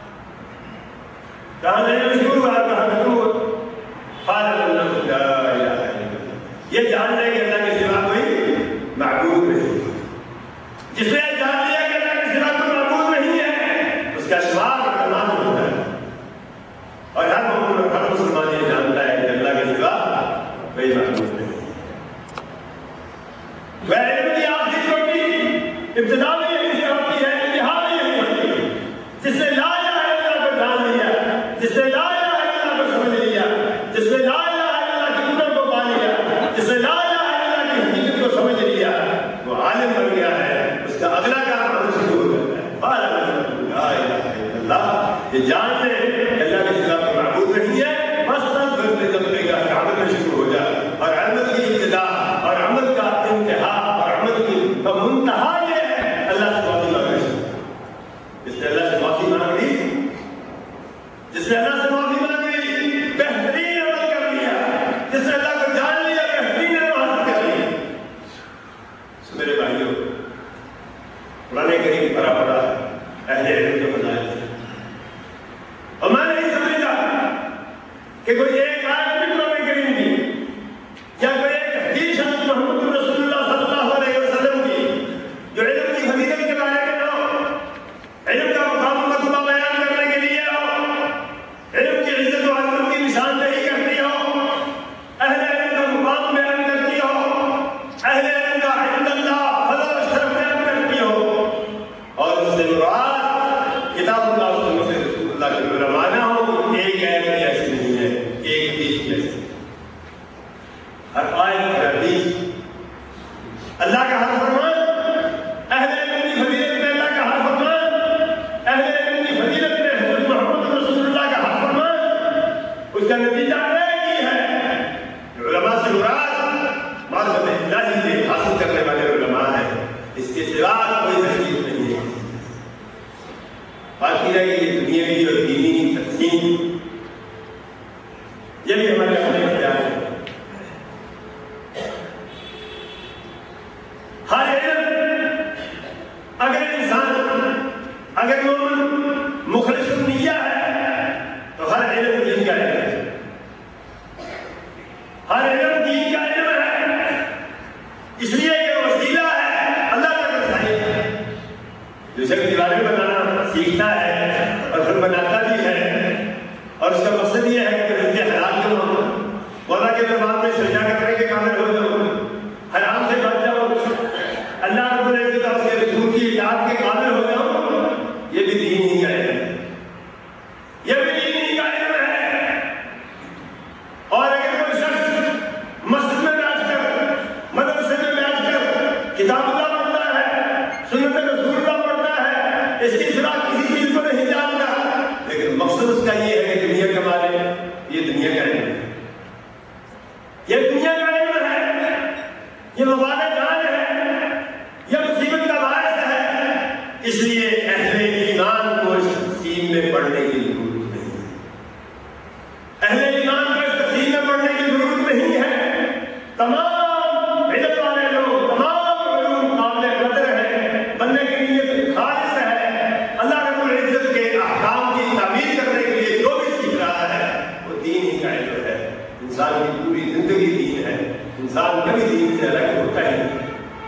کہاں نہیں مشہور ہے، کہاں مشہور فَاعْلَمْ أَنَّهُ لَا إِلَٰهَ إِلَّا اللَّهُ، یہ جان لے کہ اللہ کے سوا کوئی معبود نہیں، جس نے جان لیا کہ اللہ کے سوا کوئی معبود نہیں ہے، اس کا شمار کرنا ہوتا ہے، اور ہر مومن ہر مسلمان یہ جانتا ہے کہ اللہ کے سوا کوئی معبود نہیں۔ وہ علم کی آخری چوٹی ابتدا میں یہی سے ہوتی ہے، انتہا میں یہی ہوتی ہے۔ جس نے لا الہ الا اللہ کو جان لیا، جس نے لا الہ الا اللہ کو سمجھ لیا، جس نے لا الہ الا اللہ کی قدرت کو پا لیا، جس نے لا الہ الا اللہ کی حقیقت کو سمجھ لیا، وہ عالم بن گیا ہے۔ اس کا اگلا کام ہم سے شروع کرتا ہے، قال لا الہ الا اللہ، یہ جان لے کہ اللہ کے سوا کوئی معبود نہیں ہے، واستغفر لذنبک کا عمل میں شروع ہو جائے، اور عمل کی ابتدا اور عمل کا انتہا اور عمل کی منتہا یہ ہے اللہ سے معافی مانگنا۔ جس نے اللہ سے معافی مانگ لی، جس نے اللہ سے معافی مانگ لی، بہترین عمل کر لیا، جس نے اللہ کو جان لیا، بہترین عمل حاصل کر لیا۔ میرے بھائیوں، قرآن کریم پڑھا پڑھا اہل علم کے فضائل سے، اور میں نہیں سمجھتا کہ کوئی ایک آیت بھی قرآن کریم کی یا کوئی ایک حدیث حضرت محمد رسول اللہ صلی اللہ علیہ وسلم کی جو علم کی فضیلت کے بارے میں ہو، علم کا مقام مرتبہ بیان کرنے کے لیے ہو، علم کی عزت و عظمت کی نشاندہی کرتی ہو، اہل علم کا مقام بیان کرتی ہو، اہل علم کا عند اللہ فضل و شرف بیان کرتی ہو، اور اس سے مراد کتاب اللہ و سنت رسول اللہ کے علماء نہ ہو، ایک آیت بھی ایسی نہیں ہے، ایک حدیث بھی ایسی، ہر آیت ہر حدیث اللہ کا ہر فرمان، اہل علم کی فضیلت میں اللہ کا ہر فرمان، اہل علم کی فضیلت میں حضرت محمد رسول اللہ کا ہر فرمان، اس کا نتیجہ ایک ہی ہے، علماء سے مراد معرفت الہی کے حاصل کرنے والے علماء ہیں، اس کے سوا کوئی تشریف نہیں ہے۔ باقی رہ گئی یہ دنیاوی اور دینی تقسیم، یہ بھی ہمارے اپنے اختیار ہے۔ ہر علم اگر انسان اگر مومن مخلص النیہ ہے تو ہر علم دین کا علم ہے، ہر علم دین کا علم ہے، اس لیے کہ وسیلہ ہے اللہ کا رسائی ہے۔ جو شخص دیواریں بنانا سیکھتا ہے اور پھر بناتا بھی ہے، اور اس کا مقصد یہ ہے کہ رزق حلال کماؤں، مولا کے دربار میں سجدہ کرنے کے قابل ہو جاؤں، حرام سے بچ جاؤں، اللہ رب العزت اور اس کے رسول کی اطاعت کے قابل ہو جاؤں، یہ بھی دین ہی کا علم ہے، یہ بھی دین ہی کا علم ہے۔ اور اگر کوئی شخص مسجد میں بیٹھ کر، مدرسے میں بیٹھ کر کتاب اللہ پڑھتا ہے، سنت رسول اللہ پڑھتا ہے، اس کی سوا کسی چیز کو نہیں جانتا، لیکن مقصد اس کا یہ ہے کہ دنیا کما لے، یہ دنیا کا علم ہے، یہ دنیا کا علم ہے، یہ مبارک جان ہے، یہ مصیبت کا باعث ہے۔ اس لیے اہل ایمان کو اس تقسیم میں پڑھنے کی ضرورت نہیں ہے، اہل ایمان کو اس تقسیم میں پڑھنے کی ضرورت نہیں ہے۔ تمام علم والے لوگ، تمام علوم قابل قدر ہیں، بننے کی نیت خالص ہے، اللہ رب العزت کے احکام کی تعمیر کرنے کے لیے جو بھی سیکھ رہا ہے وہ دین ہی کا علم ہے، انسان کی پوری زندگی دین ہے، انسان کبھی دین سے الگ ہوتا ہی نہیں۔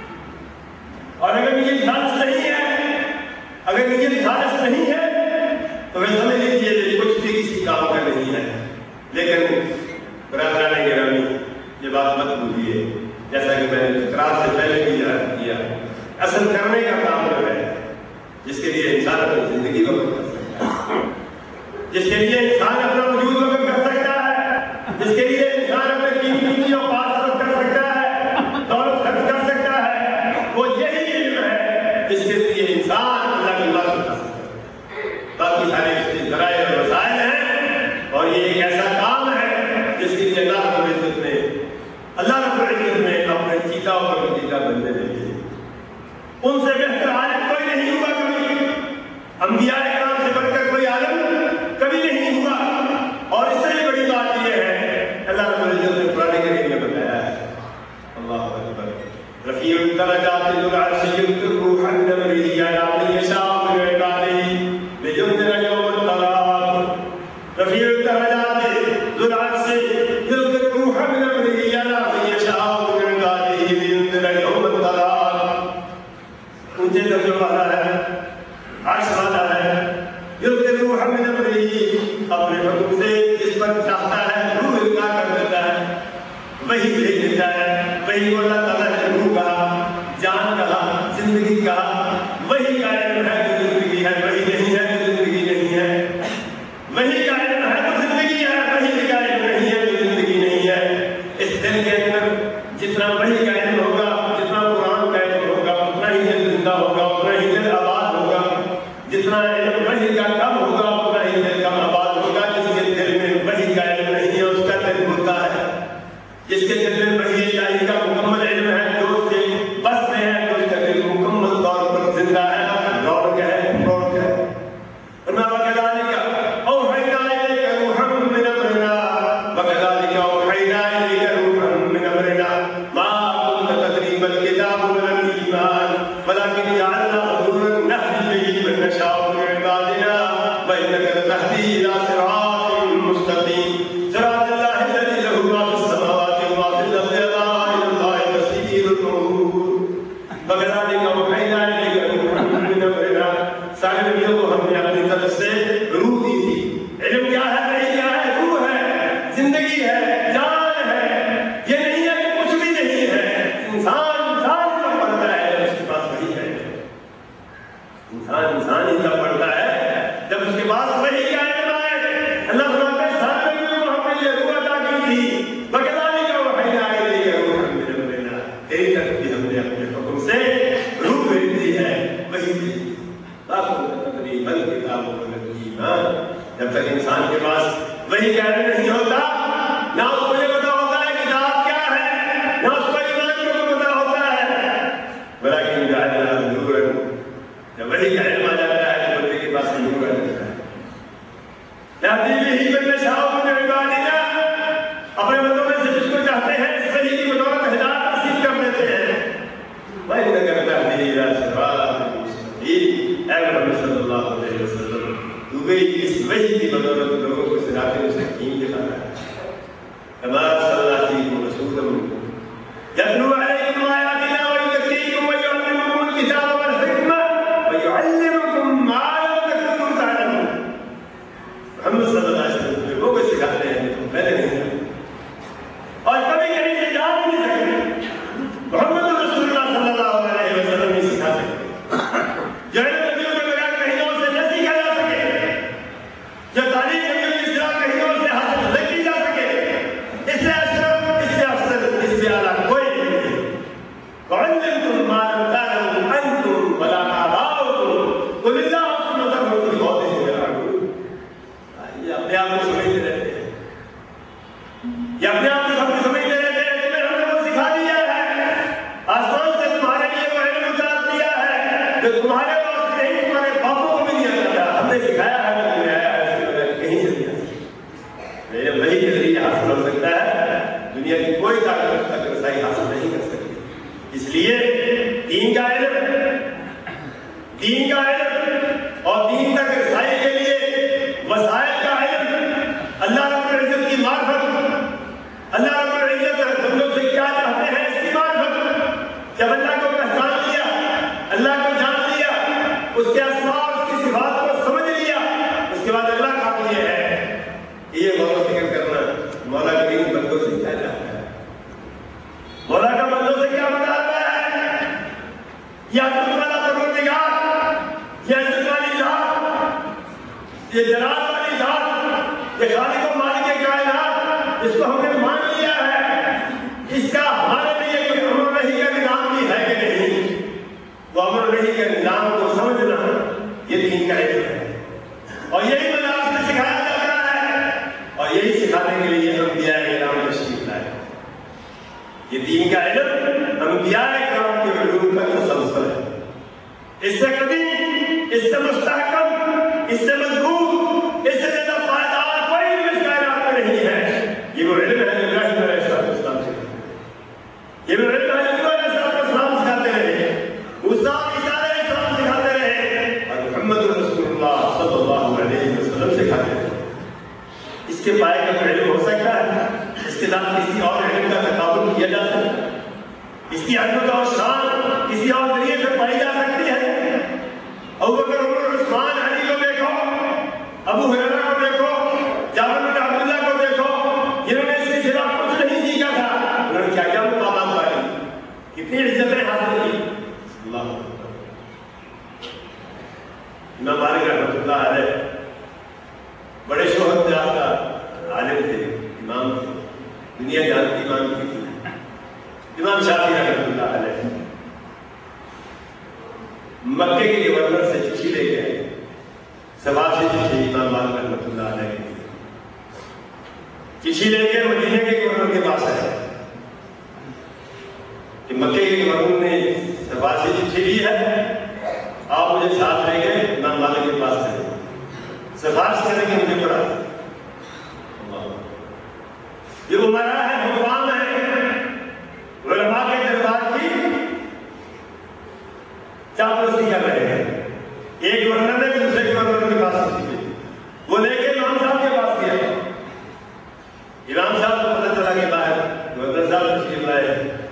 اور اگر یہ خالص نہیں ہے، اگر یہ خالص نہیں ہے تو میں سمجھ لیجیے کہ کچھ بھی کسی کام کا نہیں ہے۔ لیکن برادران گرامی یہ بات مت بھولیے، جیسا کہ میں نے اقرار سے پہلے بھی یاد کیا، اصل کرنے کا کام جو ہے جس کے لیے انسان اپنی زندگی وقف کر سکتا ہے، جس کے لیے انسان اپنا وجود وقف کر سکتا ہے، جس کے لیے انسان اپنے قیمتی اور پاس کر سکتا ہے، دولت خرچ کر سکتا ہے، وہ یہی علم ہے جس کے لیے انسان اللہ کی بات کر سکتا ہے۔ باقی سارے اس کے ذرائع اور وسائل ہیں، اور یہ ایک ایسا کام ہے جس کے لیے اللہ رب العزت نے اللہ رب العزت نے اپنے چیتا اور چیتا بننے لگے۔ ان سے بہتر عالم کوئی نہیں ہوا کبھی، انبیاء کرام سے بڑھ کر کوئی عالم کبھی نہیں ہوا۔ اور اس سے بڑی بات یہ ہے اللہ رب العزت نے قرآن کریم میں بتایا ہے، اللہ اکبر، رفیع الدرجات ذو العرش یلقی الروح من امرہ علی من یشاء من عبادہ لینذر یوم التلاق۔ رفیع الدرجات ذو العرش یلقی الروح من امرہ علی من یشاء من عبادہ لینذر یوم التلاق۔ اونچے درجے والا ہے، عرش والا ہے، یلقی الروح من امرہ، اپنے حکم سے جس پر چاہتا ہے روح القا کر دیتا ہے، وہی بھیج دیتا ہے۔ وہی کو اللہ تعالیٰ نے روح کہا، جان کہا، زندگی کہا۔ وہی کا علم ہے تو زندگی ہے، وہی نہیں ہے تو زندگی نہیں ہے۔ وہی کا علم ہے تو زندگی ہے، وہی کا علم نہیں ہے تو زندگی نہیں ہے۔ اس دل کے اندر جتنا وہی کا علم ہوگا، جتنا قرآن کا علم ہوگا، اتنا ہی دل زندہ ہوگا، اتنا ہی دل آباد ہوگا۔ جتنا علم وحی کا کم ہوگا اتنا ہی دل کم آباد ہوگا۔ جس کے دل میں وحی کا علم نہیں ہے اس کا دل ہوتا ہے، جس کے دل میں وحی الہی کا مکمل علم ہے، جو اس کے بس میں ہے، اس کا دل مکمل طور پر زندہ ہے، روح ہے، روح ہے۔ وَكَذَلِكَ أَوْحَيْنَا إِلَيْكَ رُوحًا مِّنْ أَمْرِنَا وَكَذَلِكَ أَوْحَيْنَا إِلَيْكَ رُوحًا مِّنْ أَمْرِنَا مَا كُنتَ تَدْرِي مَا الْكِتَابُ وَلَا الْإِيمَانُ وَلَكِنْ جَعَلْنَاهُ نُورًا نَهْدِي بِهِ مَن نَّشَاءُ مِنْ عِبَادِنَا وَإِنَّكَ لَتَهْدِي إِلَىٰ صِرَاطٍ مُّسْتَقِيمٍ صِرَاطِ اللَّهِ الَّذِي لَهُ مَا فِي السَّمَاوَاتِ وَمَا فِي الْأَرْضِ أَلَا إِلَى اللَّهِ مَصِيرُ الْأُمُورِ وَكَذَلِكَ أَوْحَيْنَا إِلَيْكَ رُوحًا مِّنْ أَمْرِنَا۔ سارے نبیوں کو ہم نے اپنی طرف سے روح دی تھی۔ علم کیا ہے؟ نہیں کیا ہے؟ روح ہے، زندگی ہے، جان ہے۔ یہ نہیں ہے کہ کچھ بھی نہیں ہے۔ انسان انسان کا پڑھتا ہے جب اس کے پاس وہی ہے، انسان انسان ہی کا پڑھتا ہے جب اس کے پاس وہی کا علم آئے۔ اللہ فرماتا ہے سارے نبیوں کو ہم نے یہ روح عطا کی تھی، وَكَذَلِكَ أَوْحَيْنَا إِلَيْكَ رُوحًا مِّنْ أَمْرِنَا، تیری طرف بھی ہم نے اپنے حکم سے روح بھیج دی ہے، وہی دی۔ جب تک انسان کے پاس وہی کا علم نہیں ہوتا، نہ اس کو یہ پتا ہوتا ہے کہ ذات کیا ہے، نہ اس کو ایمان کو پتا ہوتا ہے۔ ولیکن جعلناہ نورا، جب وہی کا علم آ جاتا ہے تو بندے کے پاس نور آ جاتا ہے۔ نہدی بہ من نشاء من عبادنا، اپنے بندوں میں سے جس کو چاہتے ہیں اس وحی کی بدولت ہدایت نصیب کر دیتے ہیں۔ وَإِنَّكَ لَتَهْدِي إِلَىٰ صِرَاطٍ مُّسْتَقِيمٍ، اے محمد صلی اللہ علیہ وسلم، تو بھی اس وحی کی بدولت لوگوں کو صراط مستقیم دکھاتا ہے۔ کما صلی اللہ علیہ وسلم یتلو علیکم آیاتنا ویزکیکم ویعلمکم الکتاب والحکمہ ویعلمکم ما لم تکونوا تعلمون۔ محمد صلی اللہ علیہ وسلم لوگوں کو سکھاتے ہیں جو پہلے نہیں جانتے اور کبھی کہیں سے جان نہیں سکتے۔ محمد رسول اللہ صلی اللہ علیہ وسلم ہی سکھا سکتے جو علم نبیوں کے بغیر کہیں اور سے نہ سیکھا جا سکے، جو تعلیم نبیوں کی اصطلاح کہیں اور سے حاصل نہ کی جا سکے۔ اس سے اشرف، اس سے افضل، اس سے اعلیٰ کوئی نہیں ہے۔ وَعَلِّمْتُم مَّا لَمْ تَعْلَمُوا أَنتُمْ وَلَا آبَاؤُكُمْ قُلِ اللَّهُ ثُمَّ ذَرْهُمْ فِي خَوْضِهِمْ يَلْعَبُونَ۔ یہ اپنے آپ کو سمجھتے رہتے ہیں، یہ اپنے آپ کو سب سمجھتے رہتے ہیں۔ تمہیں ہم نے وہ سکھا دیا ہے، آسمان سے تمہارے لیے وہ علم اتار دیا ہے جو تمہارے پاس نہیں، تمہارے باپوں کو بھی نہیں آتا تھا۔ ہم نے سکھایا ہے، ہم نے آیا ہے، اس کے بغیر کہیں سے نہیں آ سکتا۔ میرے وحی کے ذریعے حاصل ہو سکتا ہے، دنیا کی کوئی طاقت تک رسائی حاصل نہیں کر سکتی۔ اس لیے دین کا علم، دین کا علم اور دین تک رسائی کے لیے وسائل کا علم، اللہ رب العزت کی معرفت اللہ رب العزت تم لوگ سے کیا چاہتے ہیں؟ اس کی معرفت. جب اللہ کو پہچان لیا، اللہ کو جان لیا، اس کے اسماء اور اس کی صفات کو سمجھ لیا، اس کے بعد اللہ کا یہ ہے کہ یہ غور و فکر کرنا مولا کریم بندوں سے کیا چاہتا ہے، مولا کا بندوں سے کیا بتاتا ہے. یہ عظمت والا پروردگار، یہ عزت والی ذات، یہ جلال والی ذات، یہ خالق و مالک کائنات جس کو ہم نے مان لیا ہے، اس کا ہمارے لیے کوئی امر نہیں کا نظام بھی ہے کہ نہیں؟ وہ امر نہیں کے نظام کو سمجھنا یہ دین کا علم ہے، اور یہی مدارس میں سکھایا جاتا ہے، اور یہی سکھانے کے لیے انبیاء کرام تشریف لائے. یہ دین کا علم انبیاء کرام کے علوم کا تسلسل ہے. اس سے کبھی، اس سے مستحکم، اس سے مضبوط، اس سے زیادہ پائیدار کوئی علم اس کائنات میں نہیں ہے. یہ وہ علم ہے جو ابراہیم علیہ السلام سے، یہ وہ علم ہے جو علیہ السلام سکھاتے رہے، موسیٰ عیسیٰ علیہ السلام سکھاتے رہے، اور محمد رسول اللہ صلی اللہ علیہ وسلم سکھاتے رہے. اس کے پائے کا کوئی علم ہو سکتا ہے؟ اس کے ساتھ کسی اور علم کا تقابل کیا جا سکتا ہے؟ اس کی عظمت اور شان کسی اور ذریعے سے پائی جا سکتی ہے؟ ابو بکر، عمر، عثمان، علی کو دیکھو، ابو ہریرہ کو دیکھو، جابر بن عبداللہ کو دیکھو، جنہوں نے اس کے خلاف کچھ نہیں سیکھا تھا، انہوں نے کیا کیا مقامات پائے، کتنی عزتیں حاصل کی. اللہ امام مالک رحمۃ اللہ علیہ بڑے شہرت یافتہ عالم تھے، امام تھے، دنیا جانتی امام کی تھی. امام شافعی رحمۃ اللہ علیہ مکے کے گورنر سے چٹھی لے گئے، سوال سے چٹھی امام مالک رحمۃ اللہ علیہ کی چٹھی لے کے مدینے کے گورنر کے پاس آئے کہ مکے کے گورنر نے سوال سے چٹھی لی ہے، آپ مجھے ساتھ لے گئے امام مالک کے پاس چلے، سفارش کرنے کے مجھے پڑھا. یہ عمرا ہے، حکام ہے، علماء کے دربار کی چاپلوسی کر رہے ہیں. ایک گورنر نے دوسرے گورنر کے پاس چلی، وہ لے کے امام صاحب کے پاس گیا. امام صاحب کو پتہ چلا کہ باہر گورنر صاحب تشریف لائے،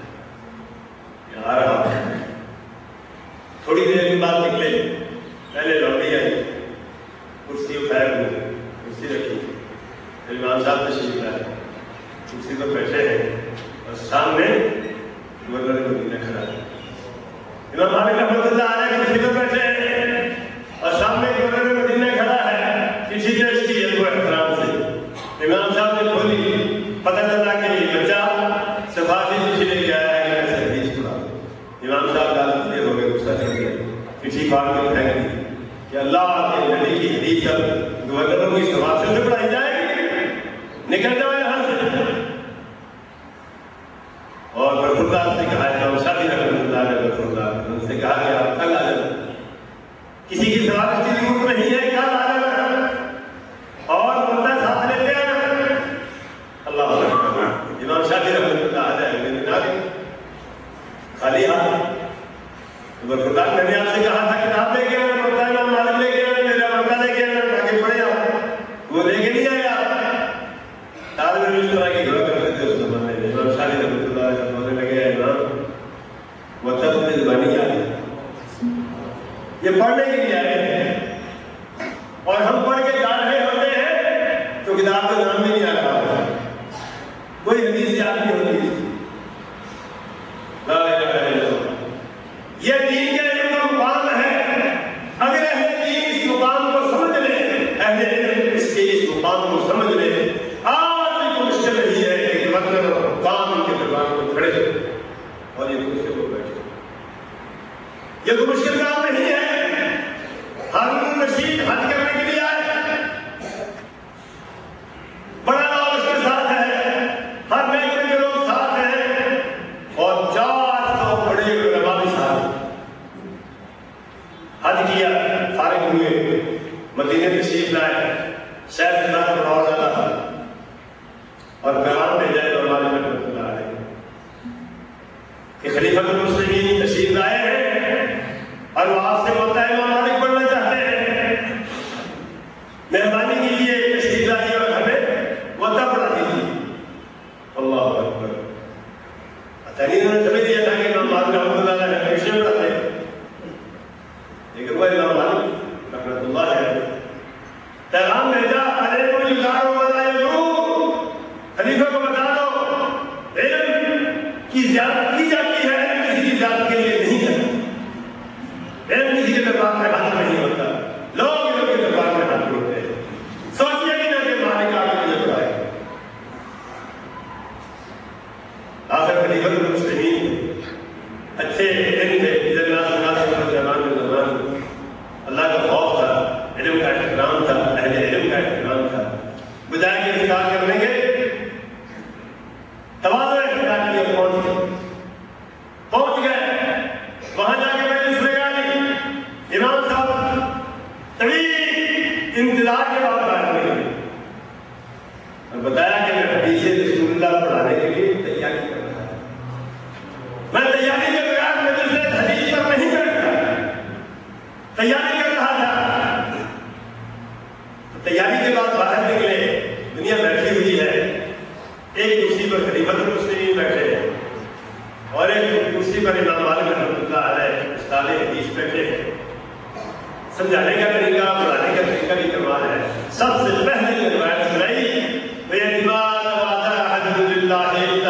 آ رہا تھوڑی دیر کے بعد نکلے، پہلے لوٹی آئی، کرسی اٹھائے ہوئے، کرسی رکھی، پھر امام صاحب تشریف لائے، کرسی پر بیٹھے ہیں اور سامنے گورنر مدینہ کھڑا ہے. امام مالک رحمۃ اللہ علیہ کرسی پر بیٹھے ہیں اور سامنے گورنر مدینہ کھڑا ہے، کسی پیش کی ہے وہ احترام سے. امام صاحب نے کھولی، پتہ چلا کہ یہ بچہ سفارشی چٹھی لے کے آیا ہے کہ میں حدیث سنا. امام صاحب لالچ دیر ہو گئے، غصہ کر گئے، چٹھی پھاڑ کے پھینک دی کہ اللہ کے نبی کی حدیث جب گورنروں کی سفارشوں سے پڑھائی جائے گی، نکل جاؤ یہاں سے. اور برخوردار سے کہا ہے، امام شافعی رحمۃ اللہ علیہ برخوردار ان سے کہا کہ آپ کل آ جانا، کسی کی سفارش کی ضرورت نہیں ہے، کل آ جانا اور بندہ ساتھ لیتے ہیں. اللہ اکبر. امام شافعی رحمۃ اللہ علیہ خالی ہاتھ، برخوردار میں نے آپ سے کہا تھا کتاب لے کے آنا، بندہ امام مالک لے کے آنا، میرا بندہ لے کے آنا تاکہ پڑھے آپ، وہ لے کے نہیں آیا. طالب علم اس طرح کی دعا کرتے تھے اس زمانے میں. امام شافعی رحمۃ اللہ علیہ بولنے لگے، امام وہ تب بنی آئے، یہ پڑھنے کے لیے آئے ہیں اور ہم پڑھ کے جا رہے ہوتے ہیں تو کتاب کا نام بھی نہیں آ رہا ہوتا، کوئی حدیث یاد نہیں ہوتی. لا الہ الا اللہ. یہ دین کے علم کا مقام ہے. اگر اہل دین اس مقام کو سمجھ لے، اہل علم اس کے اس مقام کو سمجھ لے، آج بھی کوئی مشکل نہیں ہے کہ مطلب کام ان کے دربار میں کھڑے اور یہ دوسرے کو بیٹھے. یہ کوئی مشکل کام نہیں ہے. ہارون رشید حج کرنے کے لیے آئے، بڑا نام اس کے ساتھ ہے، ہر محکمے کے لوگ ساتھ ہیں اور چار سو بڑے علماء بھی ساتھ. حج کیا، فارغ ہوئے، مدینے تشریف لائے، شہر سے نام پڑھاؤ ڈالا اور پیغام بھیجا ہے امام مالک رحمۃ اللہ علیہ کہ خلیفۃ المسلمین تشریف لائے ہیں اور وہ آپ سے بولتا ہے امام مالک پڑھنا چاہتے ہیں، مہربانی کیجیے تشریف لائیے اور ہمیں وطا پڑھا دیجیے. اللہ خلیفہ کو بتا دو علم کی زیادت کی جاتی ہے، علم کسی کی زیادت کے لیے نہیں ہے، علم کسی کے دربار میں حاضر نہیں ہوتا، لوگ علم کے دربار میں حاضر ہوتے ہیں۔ سوچیے کہ نہ کہ مالک آگے مجھے بڑھائے۔ آخر خلیفہ المسلمین اچھے دن تھے، ادھر ناس ناس زمان میں زمان اللہ کا خوف تھا، علم کا احترام تھا، اہل علم کا احترام تھا۔ بدایا کے انتظار کرنے کے تواضع اختیار کیا، پہنچ گئے پہنچ گئے وہاں جا کے میں نے سنیا نہیں، امام صاحب طویل انتظار کے بعد باہر نکلے اور بتایا کہ میں حدیث رسول اللہ پڑھانے کے لیے تیاری کر رہا تھا۔ میں تیاری کے بغیر مجلس حدیث پر نہیں بیٹھتا، تیاری کر رہا تھا۔ تیاری کے بعد باہر نکلے، دنیا بیٹھی ہوئی ہے، ایک کرسی پر خلیفہ المسلمین بیٹھے ہیں اور ایک کرسی پر امام مالک رحمۃ اللہ علیہ استاد حدیث بیٹھے ہیں۔ سمجھانے کا طریقہ، پڑھانے کا طریقہ بھی کمال ہے۔ سب سے پہلے جو روایت سنائی وہ اعتماد وعدہ الحمد للہ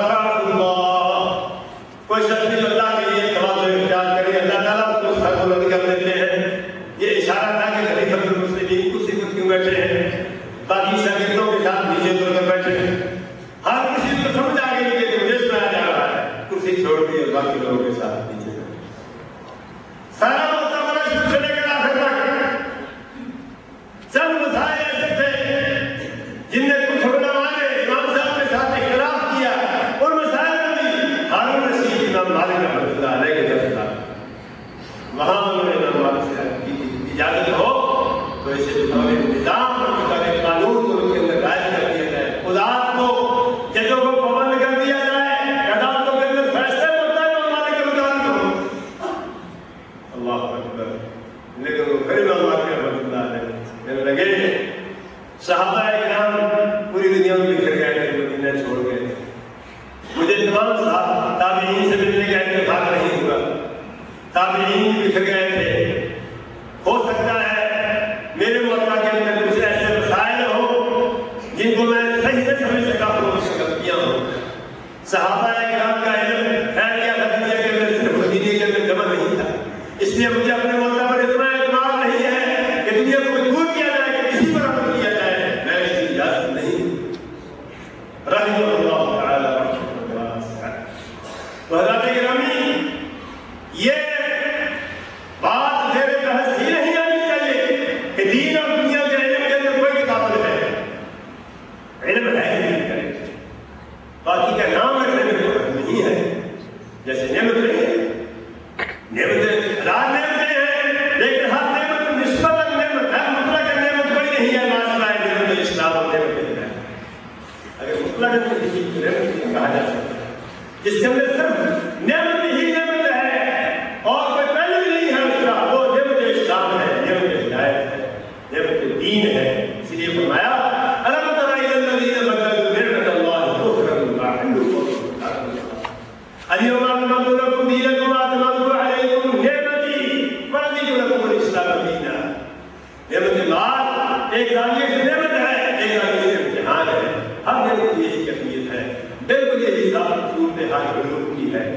کوئی شخص بھی اللہ کے لیے تواضع اختیار کرے، اللہ تعالیٰ اس کو سر بلند کر دیتے ہیں۔ یہ اشارہ تھا کہ خلیفہ المسلمین کرسی پر کیوں بیٹھے ہیں، باقی شاگردوں کے ساتھ نیچے اتر کر بیٹھے ہیں۔ ہر کسی کو سمجھ آ گئی کہ مجھے سنایا جا رہا ہے، کرسی چھوڑ دی اور باقی لوگوں کے ساتھ نیچے سارا مقابلہ شروع سے لے کر آخر تک چند مسائل ایسے تھے جن نے کچھ علماء نے امام صاحب کے ساتھ اختلاف کیا، اور مسائل میں ہارون رشید امام مالک رحمۃ اللہ علیہ کے درس تھا، وہاں انہوں نے امام مالک سے کی اجازت ہو تو اسے بطور نظام اور بطور قانون کو ان کے اندر رائج کر دیا جائے، خداعت کو ججوں کو پابند کر دیا جائے، عدالتوں کے اندر فیصلے ہوتا ہے امام مالک کے مطابق ہو۔ اللہ اکبر۔ لیکن وہ پھر امام مالک رحمۃ اللہ علیہ کہنے لگے صحابہ کرام پوری دنیا میں بکھر گئے تھے، مدینہ چھوڑ گئے، مجھے تمام صاحب تابعین سے ملنے کا اتفاق نہیں ہوا، تابعین بھی بکھر گئے تھے، ہو سکتا ہے میرے موقع کے اندر کچھ ایسے مسائل ہوں جن کو میں صحیح سے سمجھ سکا ہوں، غلطیاں ہوں۔ صحابہ کرام کا علم پھیل گیا تھا دنیا کے اندر، صرف مدینے کے اندر جمع نہیں تھا، اس لیے مجھے اپنے موقع پر اتنا اعتماد نہیں ہے کہ دنیا کو مجبور کیا جائے کہ کسی پر عمل کیا جائے، میں اس کی اجازت نہیں۔ رحمہ اللہ تعالی تو حضرات گرامی، یہ بات میرے بحث ہی نہیں آنی چاہیے کہ دین اور دنیا کے علم کے اندر کوئی کتاب ہے، علم ہے ہی نہیں کرے، باقی کا نام رکھنے میں کوئی نہیں ہے۔ جیسے نعمت نہیں ہے، نعمتیں ہزار نعمتیں ہیں، لیکن ہر نعمت نسبت نعمت ہے، مطلق نعمت کوئی نہیں ہے، ماشاء اللہ نعمت اسلام اور نعمت ہے۔ اگر مطلق نعمت کہا جا سکتا ہے جس کے اندر صرف نعمت ہی نعمت ہے اور کوئی پہلو نہیں ہے اس کا، وہ نعمت اسلام ہے، نعمت ہدایت ہے، نعمت دین ہے۔ اس لیے فرمایا الم تر الی الذین بدلوا نعمت اللہ کفرا وباطلا اليوم اکملت لکم دینکم واتممت علیکم نعمتی ورضیت لکم الاسلام دینا۔ نعمت بعد ایک دانیہ کی نعمت ہے، ایک دانیہ سے امتحان ہے، ہر نعمت کی یہی کیفیت ہے، بالکل یہی صاحب صورتحال علوم کی ہے۔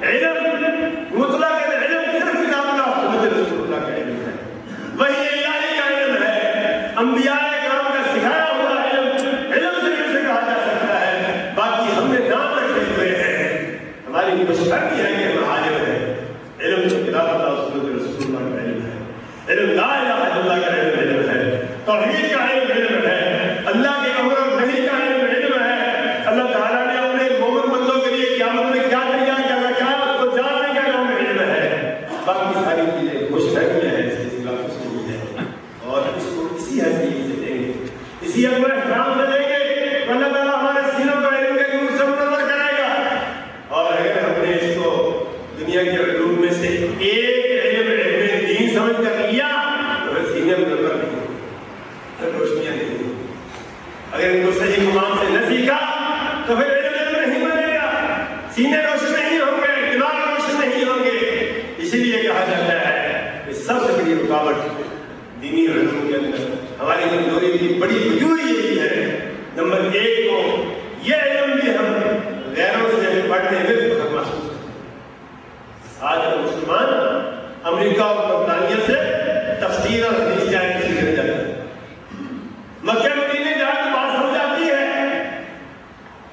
علم مطلق علم صرف کتاب اللہ سنت رسول اللہ کا علم ہے، وہی الہی کا علم ہے، انبیاء کرام کا سکھایا ہوا علم، علم سے کیسے کہا جا سکتا ہے؟ باقی ہم نے نام رکھے ہوئے ہیں، ہماری مشکل ہے کہ ہم عالم ہیں۔ علم تو کتاب اللہ سنت رسول اللہ کا علم ہے، علم لا الہ الا اللہ کا علم علم ہے، توحید کا علم علم ہے، اللہ کے امر اور نہی کا علم علم ہے۔ اللہ تعالیٰ نے اپنے مومن بندوں کے لیے قیامت میں کیا تیار کر رکھا ہے اس کو جاننے کا نام علم ہے، باقی ساری چیزیں مشترکہ ہیں، اس کے خلاف کچھ نہیں ہے، اور اس کو اسی حیثیت سے دیں گے، اسی اپنے احترام سے دیں گے، اللہ تعالیٰ ہمارے سینوں کا علم کے نور سے منور کرے گا۔ اور اگر ہم نے اس کو دنیا کے علوم میں سے ایک علم علم دین سمجھ کر لیا تو پھر سینے میں نظر نہیں، پھر روشنیاں نہیں، اگر ان کو صحیح مقام سے نہ سیکھا تو پھر علم علم نہیں بنے گا، سینے روشن نہیں ہوں گے، دماغ روشن نہیں ہوں گے۔ اسی لیے کہا جاتا ہے کہ سب سے بڑی رکاوٹ دینی علوم کے اندر ہماری کمزوری کی بڑی وجوہ یہی ہے، نمبر ایک کو یہ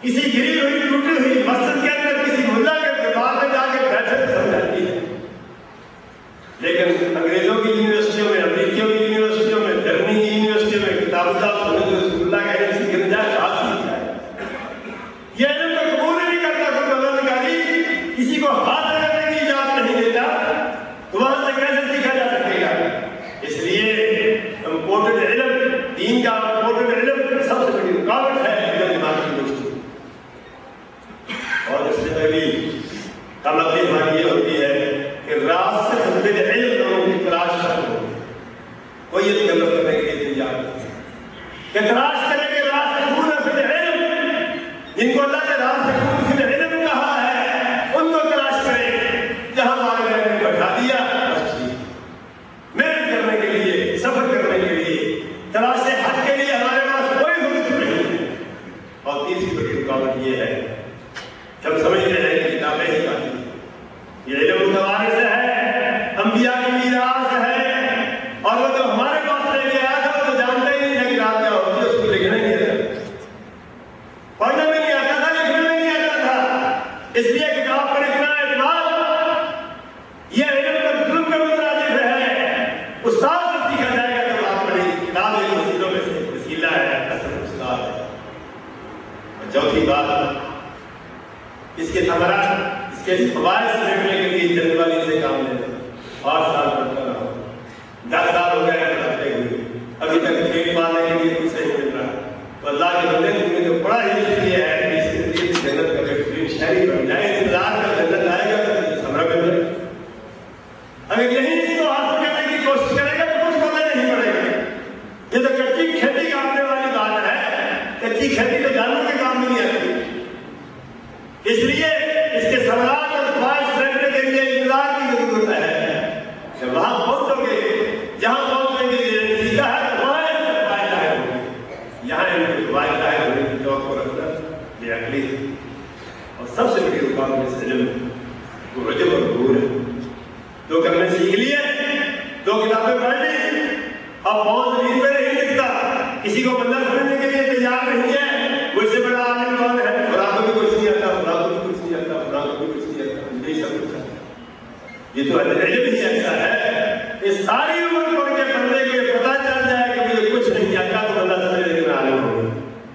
کسی گری ہوئی ٹوٹی ہوئی مسجد کے اندر کسی ملا کے دربار میں جا کے بیٹھے تو سمجھاتی ہے، لیکن انگریزوں کی یونیورسٹیوں میں، امریکیوں کی یونیورسٹیوں میں، جرمنی کی یونیورسٹیوں میں کتاب صاحب سنت رسول اللہ کا علم گر جائے خاص سیکھتا ہے. یہ علم تو قبول نہیں کرتا کوئی پروردگاری، کسی کو ہاتھ لگانے کی اجازت نہیں دیتا، تو وہاں سے کیسے سیکھا جا سکے گا؟ اس لیے امپورٹنٹ علم، دین کا امپورٹنٹ علم سب سے بڑی رکاوٹ ہے علم دماغ کی دوستی. اور اس سے پہلی کمزوری ہماری یہ ہوتی ہے کہ راز سے حسب علم لوگوں کی تلاش کرو، کوئی یہ غلط کرنے کے لیے تیار نہیں کہ تلاش کریں گے راز سے دور حسب علم، جن کو اللہ نے راز سے دور حسب علم کہا ہے ان کو تلاش کریں. جہاں ہمارے نے بٹھا دیا بس ٹھیک، محنت کرنے کے لیے، سفر کرنے کے لیے، تلاش حق کے لیے ہمارے پاس کوئی فرصت نہیں ہے. اور تیسری بڑی رکاوٹ یہ ہے جب سمجھتے ہیں کہ کتابیں ہی کافی ہیں، یہ علم متوارث ہے، انبیاء کی میراث ہے، اور وہ جو ہمارے پاس لے کے آیا تھا وہ تو جانتے ہی نہیں تھا کہ رات کیا ہوتی ہے، اس کو لکھنا نہیں آتا، پڑھنے میں نہیں آتا تھا، لکھنے میں نہیں آتا تھا. اس لیے کتاب پر اتنا اعتماد یہ علم پر ظلم کا مترادف ہے. استاد سے سیکھا جائے گا تو آپ پڑھیں، کتاب علم وسیلوں میں سے وسیلہ ہے، اصل استاد ہے. اور چوتھی بات، اس کے ثمرات، اس کے فوائد سمجھنے کے لیے جلد بازی سے کام لینا. پانچ سال پڑھتا رہا، دس سال ہو گئے پڑھتے ہوئے، ابھی تک کھیل پانے کے لیے کچھ نہیں مل رہا. تو اللہ کے بندے تم نے جو پڑھا ہی اس لیے ہے کہ اس کے لیے جنت کا بہترین شہری بن جائے، انتظار کا جنت آئے گا تو ثمرہ مل جائے. اگر یہی اس کو حاصل کرنے کی کوشش کرے گا تو کچھ پتہ نہیں پڑے گا. یہ تو کچی کھیتی کامنے والی بات ہے، کچی کھیتی تو جانور کے کام میں نہیں آتی. اس لیے اس کے ثمرات اور فوائد سمجھنے کے لیے انتظار کی ضرورت ہے. جب وہاں پہنچو گے، جہاں پہنچنے کے لیے سیکھا ہے تو وہاں اس سے فائدہ ہے. یہاں ان کے فائدہ ہے ہونے کی توقع رکھنا یہ عقلی ہے. اور سب سے بڑی رکاوٹ اس علم وہ عجب اور غرور ہے. دو کرنے سیکھ لیے، دو کتابیں پڑھ لی، اب بہت زمین پہ نہیں لکھتا، کسی کو بندہ سمجھنے کے لیے تیار نہیں ہے. وہ اس سے بڑا عالم کون ہے؟ قرآن کو بھی کچھ نہیں آتا، قرآن کو بھی کچھ نہیں آتا، قرآن کو بھی کچھ نہیں آتا، یہی سب کچھ آتا. یہ تو علم ہی ایسا ہے، اس ساری عمر پڑھ کے بندے کو یہ پتہ چل جائے کہ مجھے کچھ نہیں آتا تو بندہ سمجھ لے کہ میں عالم ہو گیا.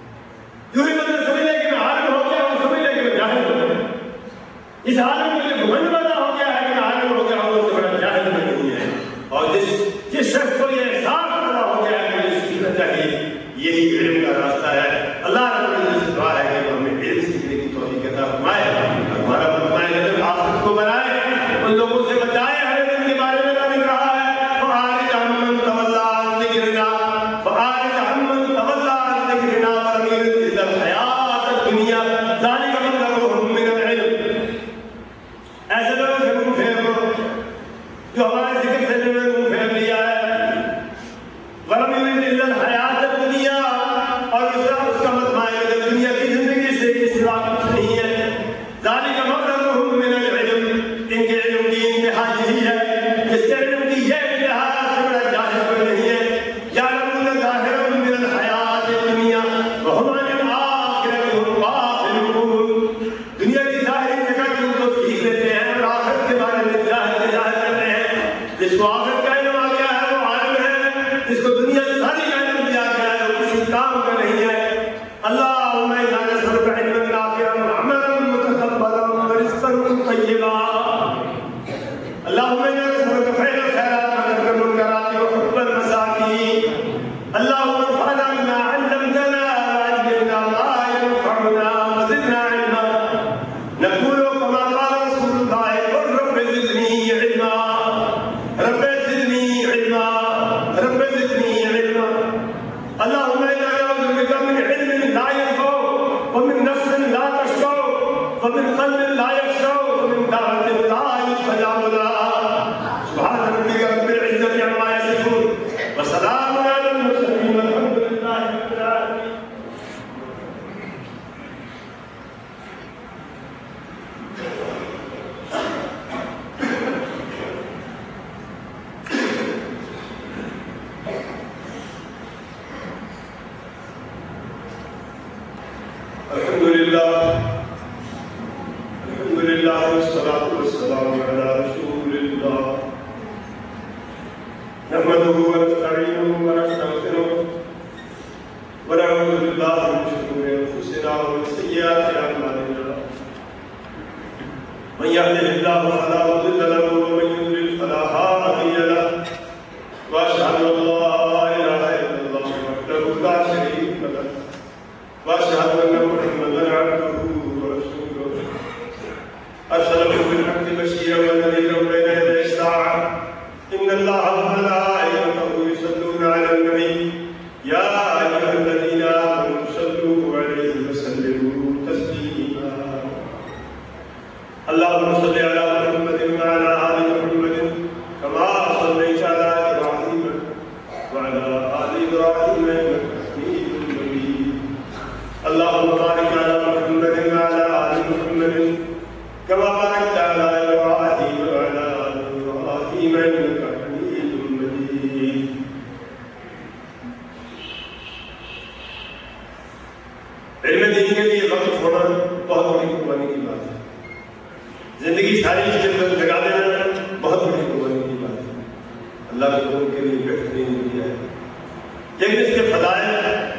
یوں ہی بندہ سمجھ لے کہ میں عالم ہو گیا ہوں، سمجھ لے کہ میں جاہل ہو گیا. اس عالم میں مجھے گھمنڈ پیدا ہو گیا ہے کہ میں عالم ہو گیا ہوں، اس سے بڑا جاہل میں نہیں ہے. اور جس جس شخص کو یہ احساس پیدا ہو گیا ہے کہ مجھے سیکھنا چاہیے، یہی علم کا راستہ ہے. اللہ رب العزت سے دعا ہے کہ ہمیں علم سیکھنے کی توفیق عطا فرمائے، ہمارا فرمائے جب آخرت کو بنائے، ان لوگوں سے بچائے. ہر علم کے بارے میں اللہ نے کہا ہے فَأَعْرِضْ عَمَّنْ تَوَلَّىٰ عَن ذِكْرِنَا فَأَعْرِضْ عَمَّنْ تَوَلَّىٰ عَن ذِكْرِنَا وَلَمْ يُرِدْ إِلَّا الْحَيَاةَ الدُّنْيَا ذَٰلِكَ مَبْلَغُهُم مِّنَ الْعِلْمِ. ایسے لوگوں سے منہ پھیر لو جو ہمارے ذکر سے جو منہ پھیر لیا ہے. وَلَمْ يُرِدْ إِلَّا الْحَيَاةَ الدُّنْيَا، اور اس کا مطلب ہے دنیا کی زندگی سے اس سوا کچھ نہیں ہے. ذَٰلِكَ مَبْلَغُهُم مِّنَ الْعِلْمِ، ان کے علم کی انتہا یہی ہے. جس کے علم کی یہ انتہا سے بڑا جاہل کوئی نہیں ہے. يَعْلَمُونَ ظَاهِرًا مِّنَ الْحَيَاةِ الدُّنْيَا وَهُمْ عَنِ الْآخِرَةِ هُمْ غَافِلُونَ. دنیا کی ظاہری جگہ کی ان کو سیکھ لیتے ہیں اور آخرت کے بارے میں جاہل جاہل کرتے ہیں. جس کو آخرت کا علم آ گیا ہے وہ عالم ہے، جس کو دنیا ساری کا علم دیا گیا ہے وہ کسی کام کا نہیں ہے. اللهم انا نسألك علما نافعا وعملا متقبلا ورزقا طيبا. اللهم انا نسألك فعل الخيرات وترك المنكرات وحب المساكين. اللهم انفعنا بما علمتنا وعلمنا ما ينفعنا وزدنا علما. نقول كما قال رسول الله قل رب زدني علما، رب زدني علما، رب زدني علما. اللهم انا نعوذ بك من علم لا ينفع ومن نفس لا تشفع ومن قلب لا يخشع ومن دعوة لا يستجاب لها. سبحان ربك رب العزة عما يصفون وسلام على المرسلين والحمد لله رب العالمين. الحمد لله الحمد لله والصلاة والسلام على رسول الله نحمده ونستعينه ونستغفره ونعوذ بالله من شرور أنفسنا ومن سيئات أعمالنا من يهده الله فلا مضل له ومن يضلل فلا هادي له وأشهد أن لا إله إلا الله وحده لا شريك له وأشهد أن محمدا عبده ورسوله أرسله بالحق بشيرا ونذيرا بين يدي الساعة إن الله وملائكته يصلون على النبي يا أيها الذين آمنوا صلوا عليه وسلموا تسليما اللهم صل على محمد وعلى آل محمد كما صليت على إبراهيم وعلى آل إبراهيم إنك حميد مجيد اللهم بارك على محمد وعلى آل محمد كما باركت على إبراهيم وعلى آل إبراهيم إنك حميد مجيد علم دین کے لیے وقف ہونا بہت بڑی قربانی کی بات ہے. زندگی ساری اس کے اندر لگا دینا بہت بڑی قربانی کی بات ہے. اللہ کے قوم کے لیے بہترین دیا ہے. لیکن اس کے فضائل،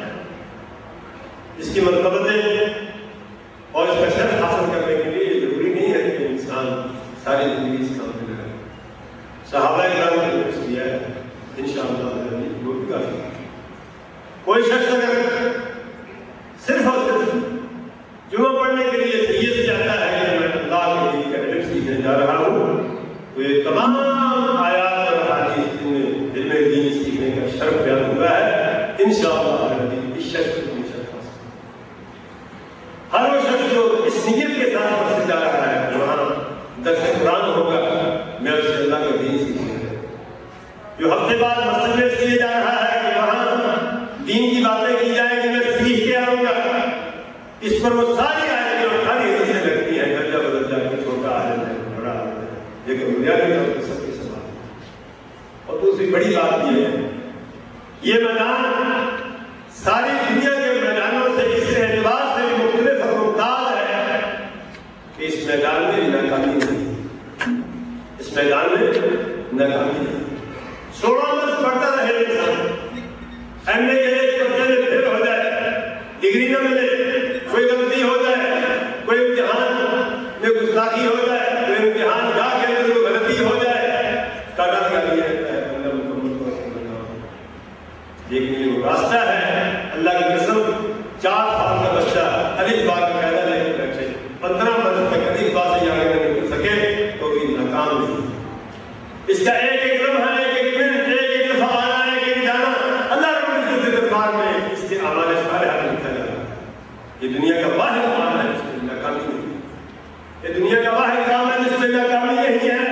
اس کی مرتبتیں اور اس کا شرف حاصل کرنے کے لیے ضروری نہیں ہے کہ انسان ساری زندگی اس کام میں لگائے. صحابہ کرام نے اس کیا ہے انشاءاللہ وہ بھی کافی. کوئی شخص اگر صرف اور صرف جمعہ پڑھنے کے لیے نیت سے آتا ہے کہ میں اللہ کے دین کا علم سیکھنے جا رہا ہوں، تو یہ تمام آیات اور احادیث جن میں علم دین سیکھنے کا شرف بیان ہوا ہے انشاءاللہ اس شخص کو بھی شرف حاصل. ہر وہ شخص جو اس نیت کے ساتھ مسجد جا رہا ہے وہاں درس قرآن ہوگا، میں اسے اللہ کا دین سیکھنے گا. جو ہفتے بعد مسجد میں اس لیے جا رہا ہے کہ وہاں دین کی باتیں کی جائیں گی، میں سیکھ کے آؤں گا. اس پر وہ ساری آیتیں اور ساری حدیثیں لگتی ہیں، درجہ بدل جا کے چھوٹا عالم ہے بڑا عالم ہے، لیکن بنیادی طور پر سب کے سوال. اور دوسری بڑی بات یہ ہے یہ میدان ساری دنیا کے میدانوں سے اس اعتبار سے بھی مختلف اور ممتاز ہے کہ اس میدان میں ناکامی نہیں، اس میدان میں ناکامی نہیں. سوڑا بس پڑھتا رہے انسان، ایم اے کے ایک بچے میں پھر ہو جائے، ڈگری نہ ملے، کوئی غلطی ہو جائے، کوئی امتحان میں گستاخی ہو جائے، کوئی امتحان جا کے اندر کوئی غلطی ہو جائے، کاٹا کا لیا رہتا ہے بندہ مکمل طور سے بنا. لیکن یہ وہ راستہ ہے اللہ کی قسم. چار سال کا بچہ الف با کا قاعدہ لے کے بیٹھے، پندرہ برس تک الف با سے آگے نہ نکل سکے تو بھی ناکام نہیں. اس کا ایک ایک لمحہ، ایک ایک منٹ، ایک ایک دفعہ آنا، ایک ایک جانا اللہ رب العزت کے دربار میں اس کے اعمال صالحہ لکھا جا رہا ہے. یہ دنیا کا واحد کام ہے جس میں ناکامی نہیں. یہ دنیا کا واحد کام ہے جس میں ناکامی نہیں ہے،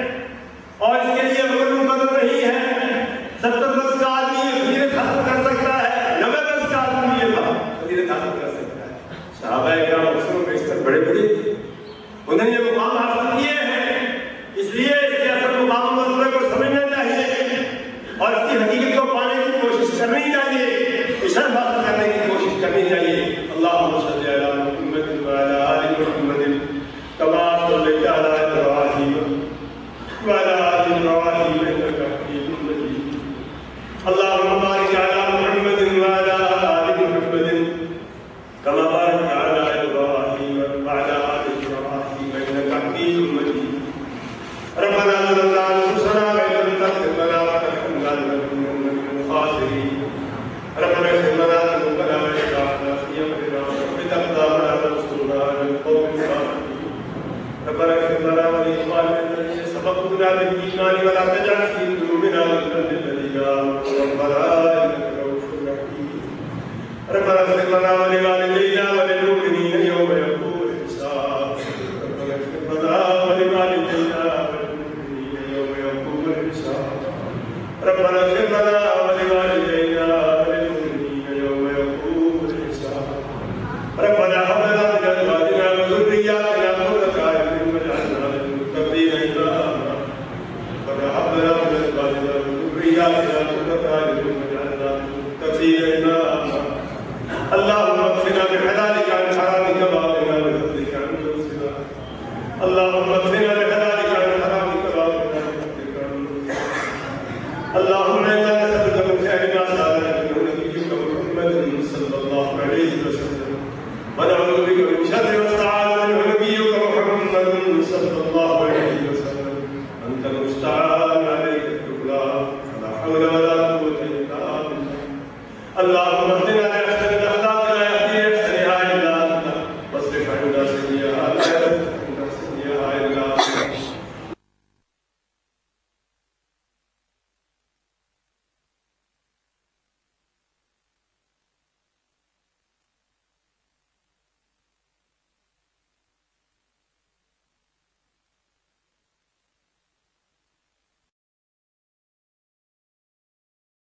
اور اس کے لیے عمر مقرر نہیں ہے. ستر برس کا آدمی یہ فضیلت حاصل کر سکتا ہے، نوے برس کا آدمی یہ فضیلت حاصل کر سکتا ہے. صحابہ کرام اکثر بیشتر بڑے بڑے تھے، انہوں نے یہ مقام حاصل کیے ہیں. اس لیے اس کے اثر مقام مسئلے کو سمجھنا چاہیے اور اس کی حقیقت کو پانے کی کوشش کرنی چاہیے، شرف حاصل کرنے کی کوشش کرنی چاہیے. اللهم صل على محمد وعلى آل محمد كما صليت على إبراهيم وعلى آل إبراهيم إنك حميد مجيد. اللهم بارك على محمد وعلى آل محمد كما باركت على إبراهيم وعلى آل إبراهيم إنك حميد مجيد. ربنا ظلمنا أنفسنا وإن لم تغفر لنا وترحمنا لنكونن من الخاسرين. ربنا اغفر لنا ذنوبنا وإسرافنا في أمرنا وثبت أقدامنا وانصرنا على القوم الكافرين. ربنا اغفر لنا ولإخواننا الذين سبقونا بالإيمان ولا تجعل في قلوبنا غلا للذين آمنوا ربنا إنك رؤوف رحيم. ربنا اغفر لنا ولوالدينا